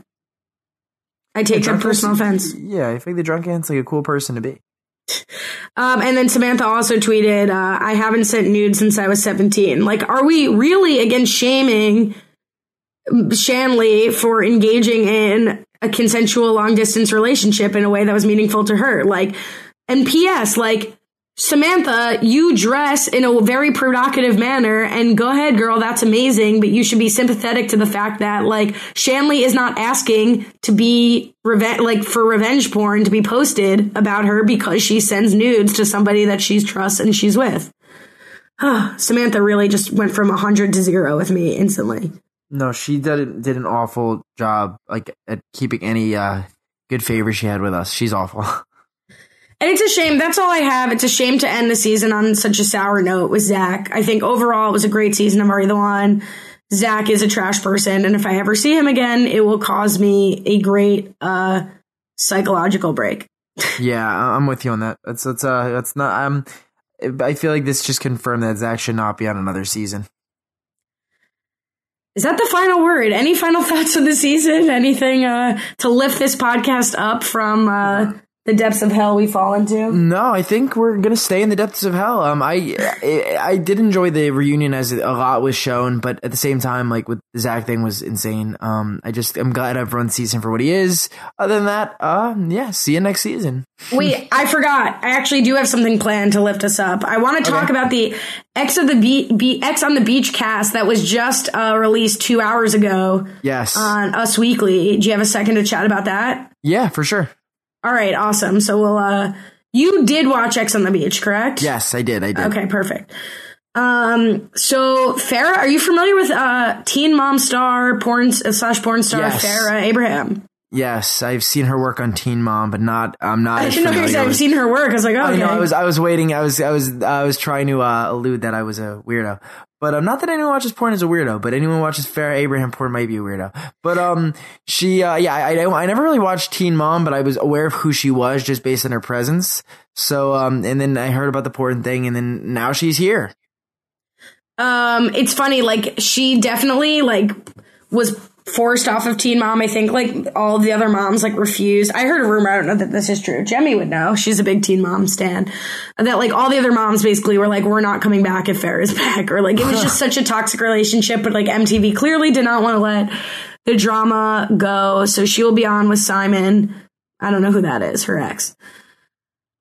I take that personal offense. Yeah, I think the drunk aunt's like a cool person to be. Um, and then Samantha also tweeted, uh, I haven't sent nudes since I was seventeen. Like, are we really, again, shaming Shanley for engaging in a consensual long-distance relationship in a way that was meaningful to her? Like, and P S, like, Samantha, you dress in a very provocative manner, and go ahead, girl, that's amazing, but you should be sympathetic to the fact that, like, Shanley is not asking to be, reve- like, for revenge porn to be posted about her because she sends nudes to somebody that she trusts and she's with. Samantha really just went from one hundred to zero with me instantly. No, she did, did an awful job, like, at keeping any uh, good favor she had with us. She's awful. And it's a shame. That's all I have. It's a shame to end the season on such a sour note with Zach. I think overall it was a great season. I'm already the one. Zach is a trash person. And if I ever see him again, it will cause me a great uh, psychological break. Yeah, I'm with you on that. That's, that's, uh, that's not, um, I feel like this just confirmed that Zach should not be on another season. Is that the final word? Any final thoughts of the season? Anything uh, to lift this podcast up from uh, the depths of hell we fall into? No, I think we're gonna stay in the depths of hell. Um, I, I, I did enjoy the reunion as a lot was shown, but at the same time, like with the Zach thing was insane. Um, I just I'm glad everyone sees him for what he is. Other than that, uh, yeah, see you next season. Wait, I forgot. I actually do have something planned to lift us up. I want to talk okay. about the X of the Be- Be- X on the Beach cast that was just uh, released two hours ago. Yes, on Us Weekly. Do you have a second to chat about that? Yeah, for sure. All right, awesome. So we'll, uh, you did watch X on the Beach, correct? Yes, I did. I did. Okay, perfect. Um, so Farrah, are you familiar with, uh, teen mom star, porn, uh, slash porn star yes. Farrah Abraham? Yes, I've seen her work on Teen Mom, but not, I'm not I as didn't know you said I've seen her work. I was like, oh, okay. I know, I was, I was waiting. I was, I was, I was trying to, uh, allude that I was a weirdo. But um, not that anyone watches porn is a weirdo, but anyone who watches Farrah Abraham porn might be a weirdo. But um, she, uh, yeah, I, I, I never really watched Teen Mom, but I was aware of who she was just based on her presence. So um, and then I heard about the porn thing, and then now she's here. Um, it's funny, like she definitely like was forced off of Teen Mom. I think like all the other moms like refused. I heard a rumor, I don't know that this is true. Jemmy would know. She's a big Teen Mom stan. That like all the other moms basically were like, we're not coming back if Farrah's back. Or like it was just such a toxic relationship, but like M T V clearly did not want to let the drama go. So she will be on with Simon. I don't know who that is, her ex.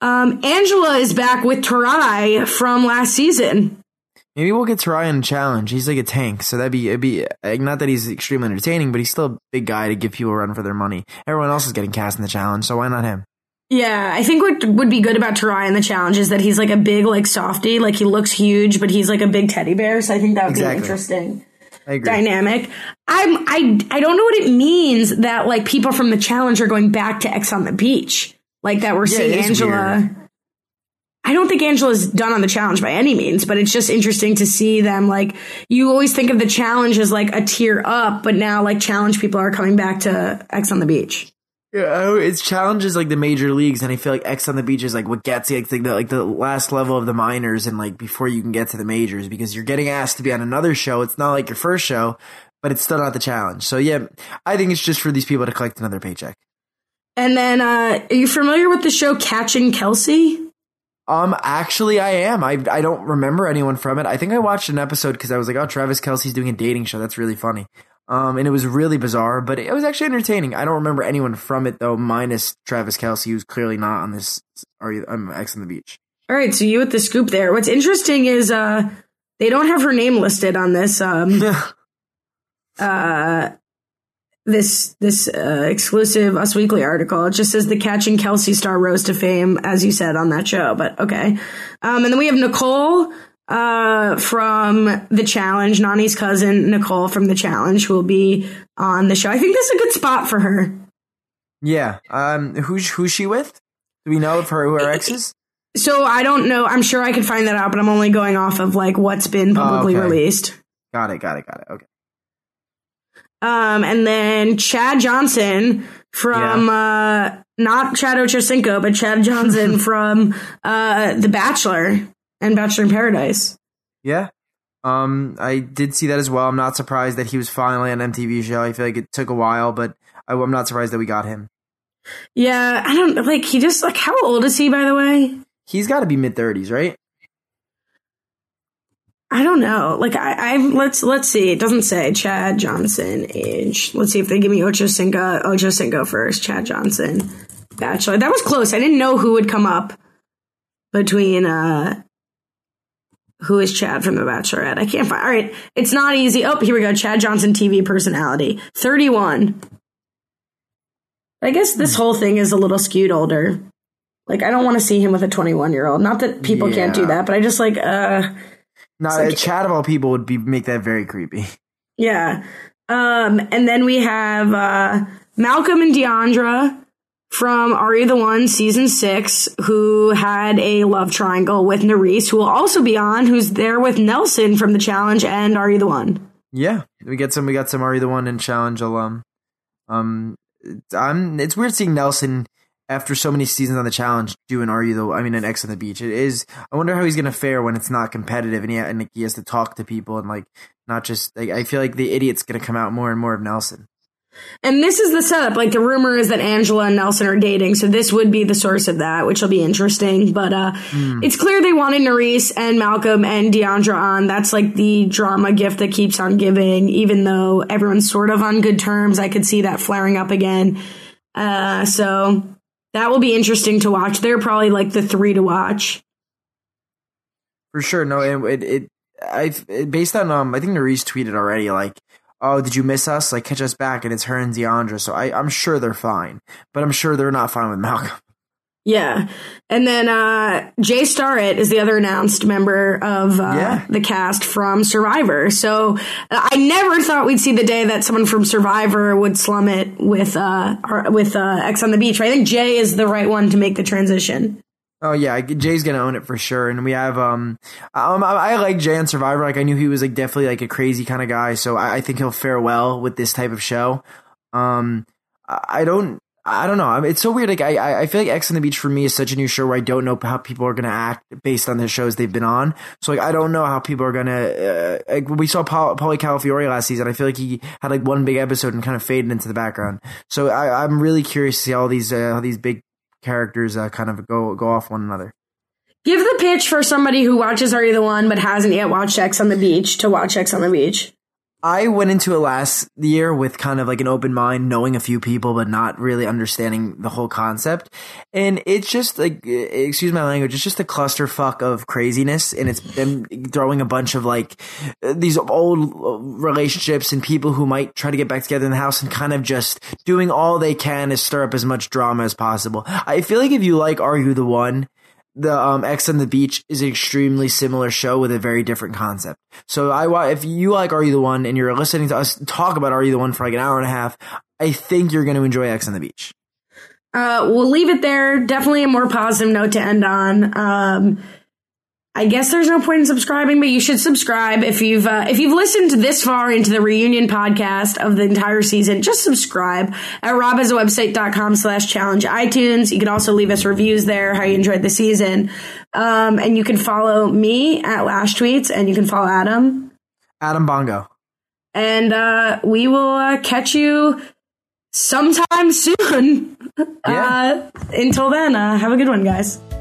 Um, Angela is back with Tarai from last season. Maybe we'll get Tarai in a challenge. He's like a tank, so that'd be it'd be like, not that he's extremely entertaining, but he's still a big guy to give people a run for their money. Everyone else is getting cast in the challenge, so why not him? Yeah, I think what would be good about Tarai in the challenge is that he's like a big like softie, like he looks huge, but he's like a big teddy bear. So I think that would exactly. be interesting. I agree. Dynamic. I'm I I don't know what it means that like people from the challenge are going back to X on the Beach, like that we're yeah, seeing Angela. Weird. I don't think Angela's done on the challenge by any means, but it's just interesting to see them. Like, you always think of the challenge as like a tier up, but now like challenge people are coming back to X on the Beach. Yeah, it's challenges like the major leagues, and I feel like X on the Beach is like what gets you, like the, like the last level of the minors, and like before you can get to the majors, because you're getting asked to be on another show. It's not like your first show, but it's still not the challenge. So yeah, I think it's just for these people to collect another paycheck. And then, uh, are you familiar with the show Catching Kelsey? Um, actually, I am. I I don't remember anyone from it. I think I watched an episode because I was like, oh, Travis Kelce's doing a dating show. That's really funny. Um, and it was really bizarre, but it was actually entertaining. I don't remember anyone from it, though, minus Travis Kelce, who's clearly not on this Are you, um, X on the Beach. All right, so you with the scoop there. What's interesting is uh, they don't have her name listed on this um, uh, this this uh, exclusive Us Weekly article. It just says the Catching Kelsey star rose to fame, as you said, on that show. But okay. Um, and then we have Nicole uh, from The Challenge, Nany's cousin, Nicole from The Challenge, who will be on the show. I think this is a good spot for her. Yeah. Um, who's, who's she with? Do we know of her, who her ex is? So I don't know. I'm sure I could find that out, but I'm only going off of like what's been publicly oh, okay. released. Got it, got it, got it. Okay. Um, and then Chad Johnson from, yeah. uh, not Chad Ochocinco, but Chad Johnson from, uh, The Bachelor and Bachelor in Paradise. Yeah. Um, I did see that as well. I'm not surprised that he was finally on an M T V show. I feel like it took a while, but I, I'm not surprised that we got him. Yeah. I don't like, he just like, how old is he, by the way? He's got to be mid thirties, right? I don't know. Like I, I let's let's see. It doesn't say Chad Johnson age. Let's see if they give me Ochocinco. Ochocinco first. Chad Johnson, Bachelor. That was close. I didn't know who would come up between uh who is Chad from The Bachelorette. I can't find. All right, it's not easy. Oh, here we go. Chad Johnson, T V personality, thirty-one. I guess this whole thing is a little skewed older. Like I don't want to see him with a twenty-one year old. Not that people yeah. can't do that, but I just like uh. No, like, a chat of all people would be make that very creepy. Yeah. Um, and then we have uh, Malcolm and Deandra from Are You the One season six, who had a love triangle with Nerys, who will also be on, who's there with Nelson from The Challenge and Are You the One. Yeah, we get some. We got some Are You the One and Challenge alum. Um, I'm. It's weird seeing Nelson after so many seasons on the Challenge doing Are You the I mean an X on the Beach. It is I wonder how he's gonna fare when it's not competitive and he and he has to talk to people and like not just like I feel like the idiot's gonna come out more and more of Nelson. And this is the setup. Like the rumor is that Angela and Nelson are dating, so this would be the source of that, which will be interesting. But uh mm. it's clear they wanted Nerys and Malcolm and Deandra on. That's like the drama gift that keeps on giving, even though everyone's sort of on good terms. I could see that flaring up again. Uh so that will be interesting to watch. They're probably like the three to watch. For sure. No, it, it, it I've it, based on, um, I think Nerys tweeted already, like, oh, did you miss us? Like, catch us back. And it's her and Deandra. So I, I'm sure they're fine, but I'm sure they're not fine with Malcolm. Yeah. And then uh, Jay Starrett is the other announced member of uh, yeah. the cast from Survivor. So I never thought we'd see the day that someone from Survivor would slum it with uh, with uh, X on the Beach. I think Jay is the right one to make the transition. Oh yeah, Jay's gonna own it for sure. And we have um, um I, I like Jay on Survivor. Like I knew he was like definitely like a crazy kind of guy. So I, I think he'll fare well with this type of show. Um, I don't. I don't know. It's so weird. Like I, I feel like X on the Beach for me is such a new show where I don't know how people are going to act based on the shows they've been on. So like I don't know how people are going to. Uh, like we saw Paul, Paulie Calafiore last season. I feel like he had like one big episode and kind of faded into the background. So I, I'm really curious to see how these uh, how these big characters uh, kind of go go off one another. Give the pitch for somebody who watches Are You the One but hasn't yet watched X on the Beach to watch X on the Beach. I went into it last year with kind of like an open mind, knowing a few people, but not really understanding the whole concept. And it's just like, excuse my language, it's just a clusterfuck of craziness. And it's them throwing a bunch of like these old relationships and people who might try to get back together in the house and kind of just doing all they can to stir up as much drama as possible. I feel like if you like Are You the One? The um, Ex on the Beach is an extremely similar show with a very different concept. So I, if you like Are You the One and you're listening to us talk about Are You the One for like an hour and a half, I think you're going to enjoy Ex on the Beach. Uh, we'll leave it there. Definitely a more positive note to end on. Um, I guess there's no point in subscribing, but you should subscribe if you've uh, if you've listened this far into the reunion podcast of the entire season. Just subscribe at robhasawebsite.com slash challenge iTunes. You can also leave us reviews there, how you enjoyed the season, um, and you can follow me at Lash Tweets, and you can follow Adam, Adam Bongo, and uh, we will uh, catch you sometime soon. Yeah. Uh, until then, uh, have a good one, guys.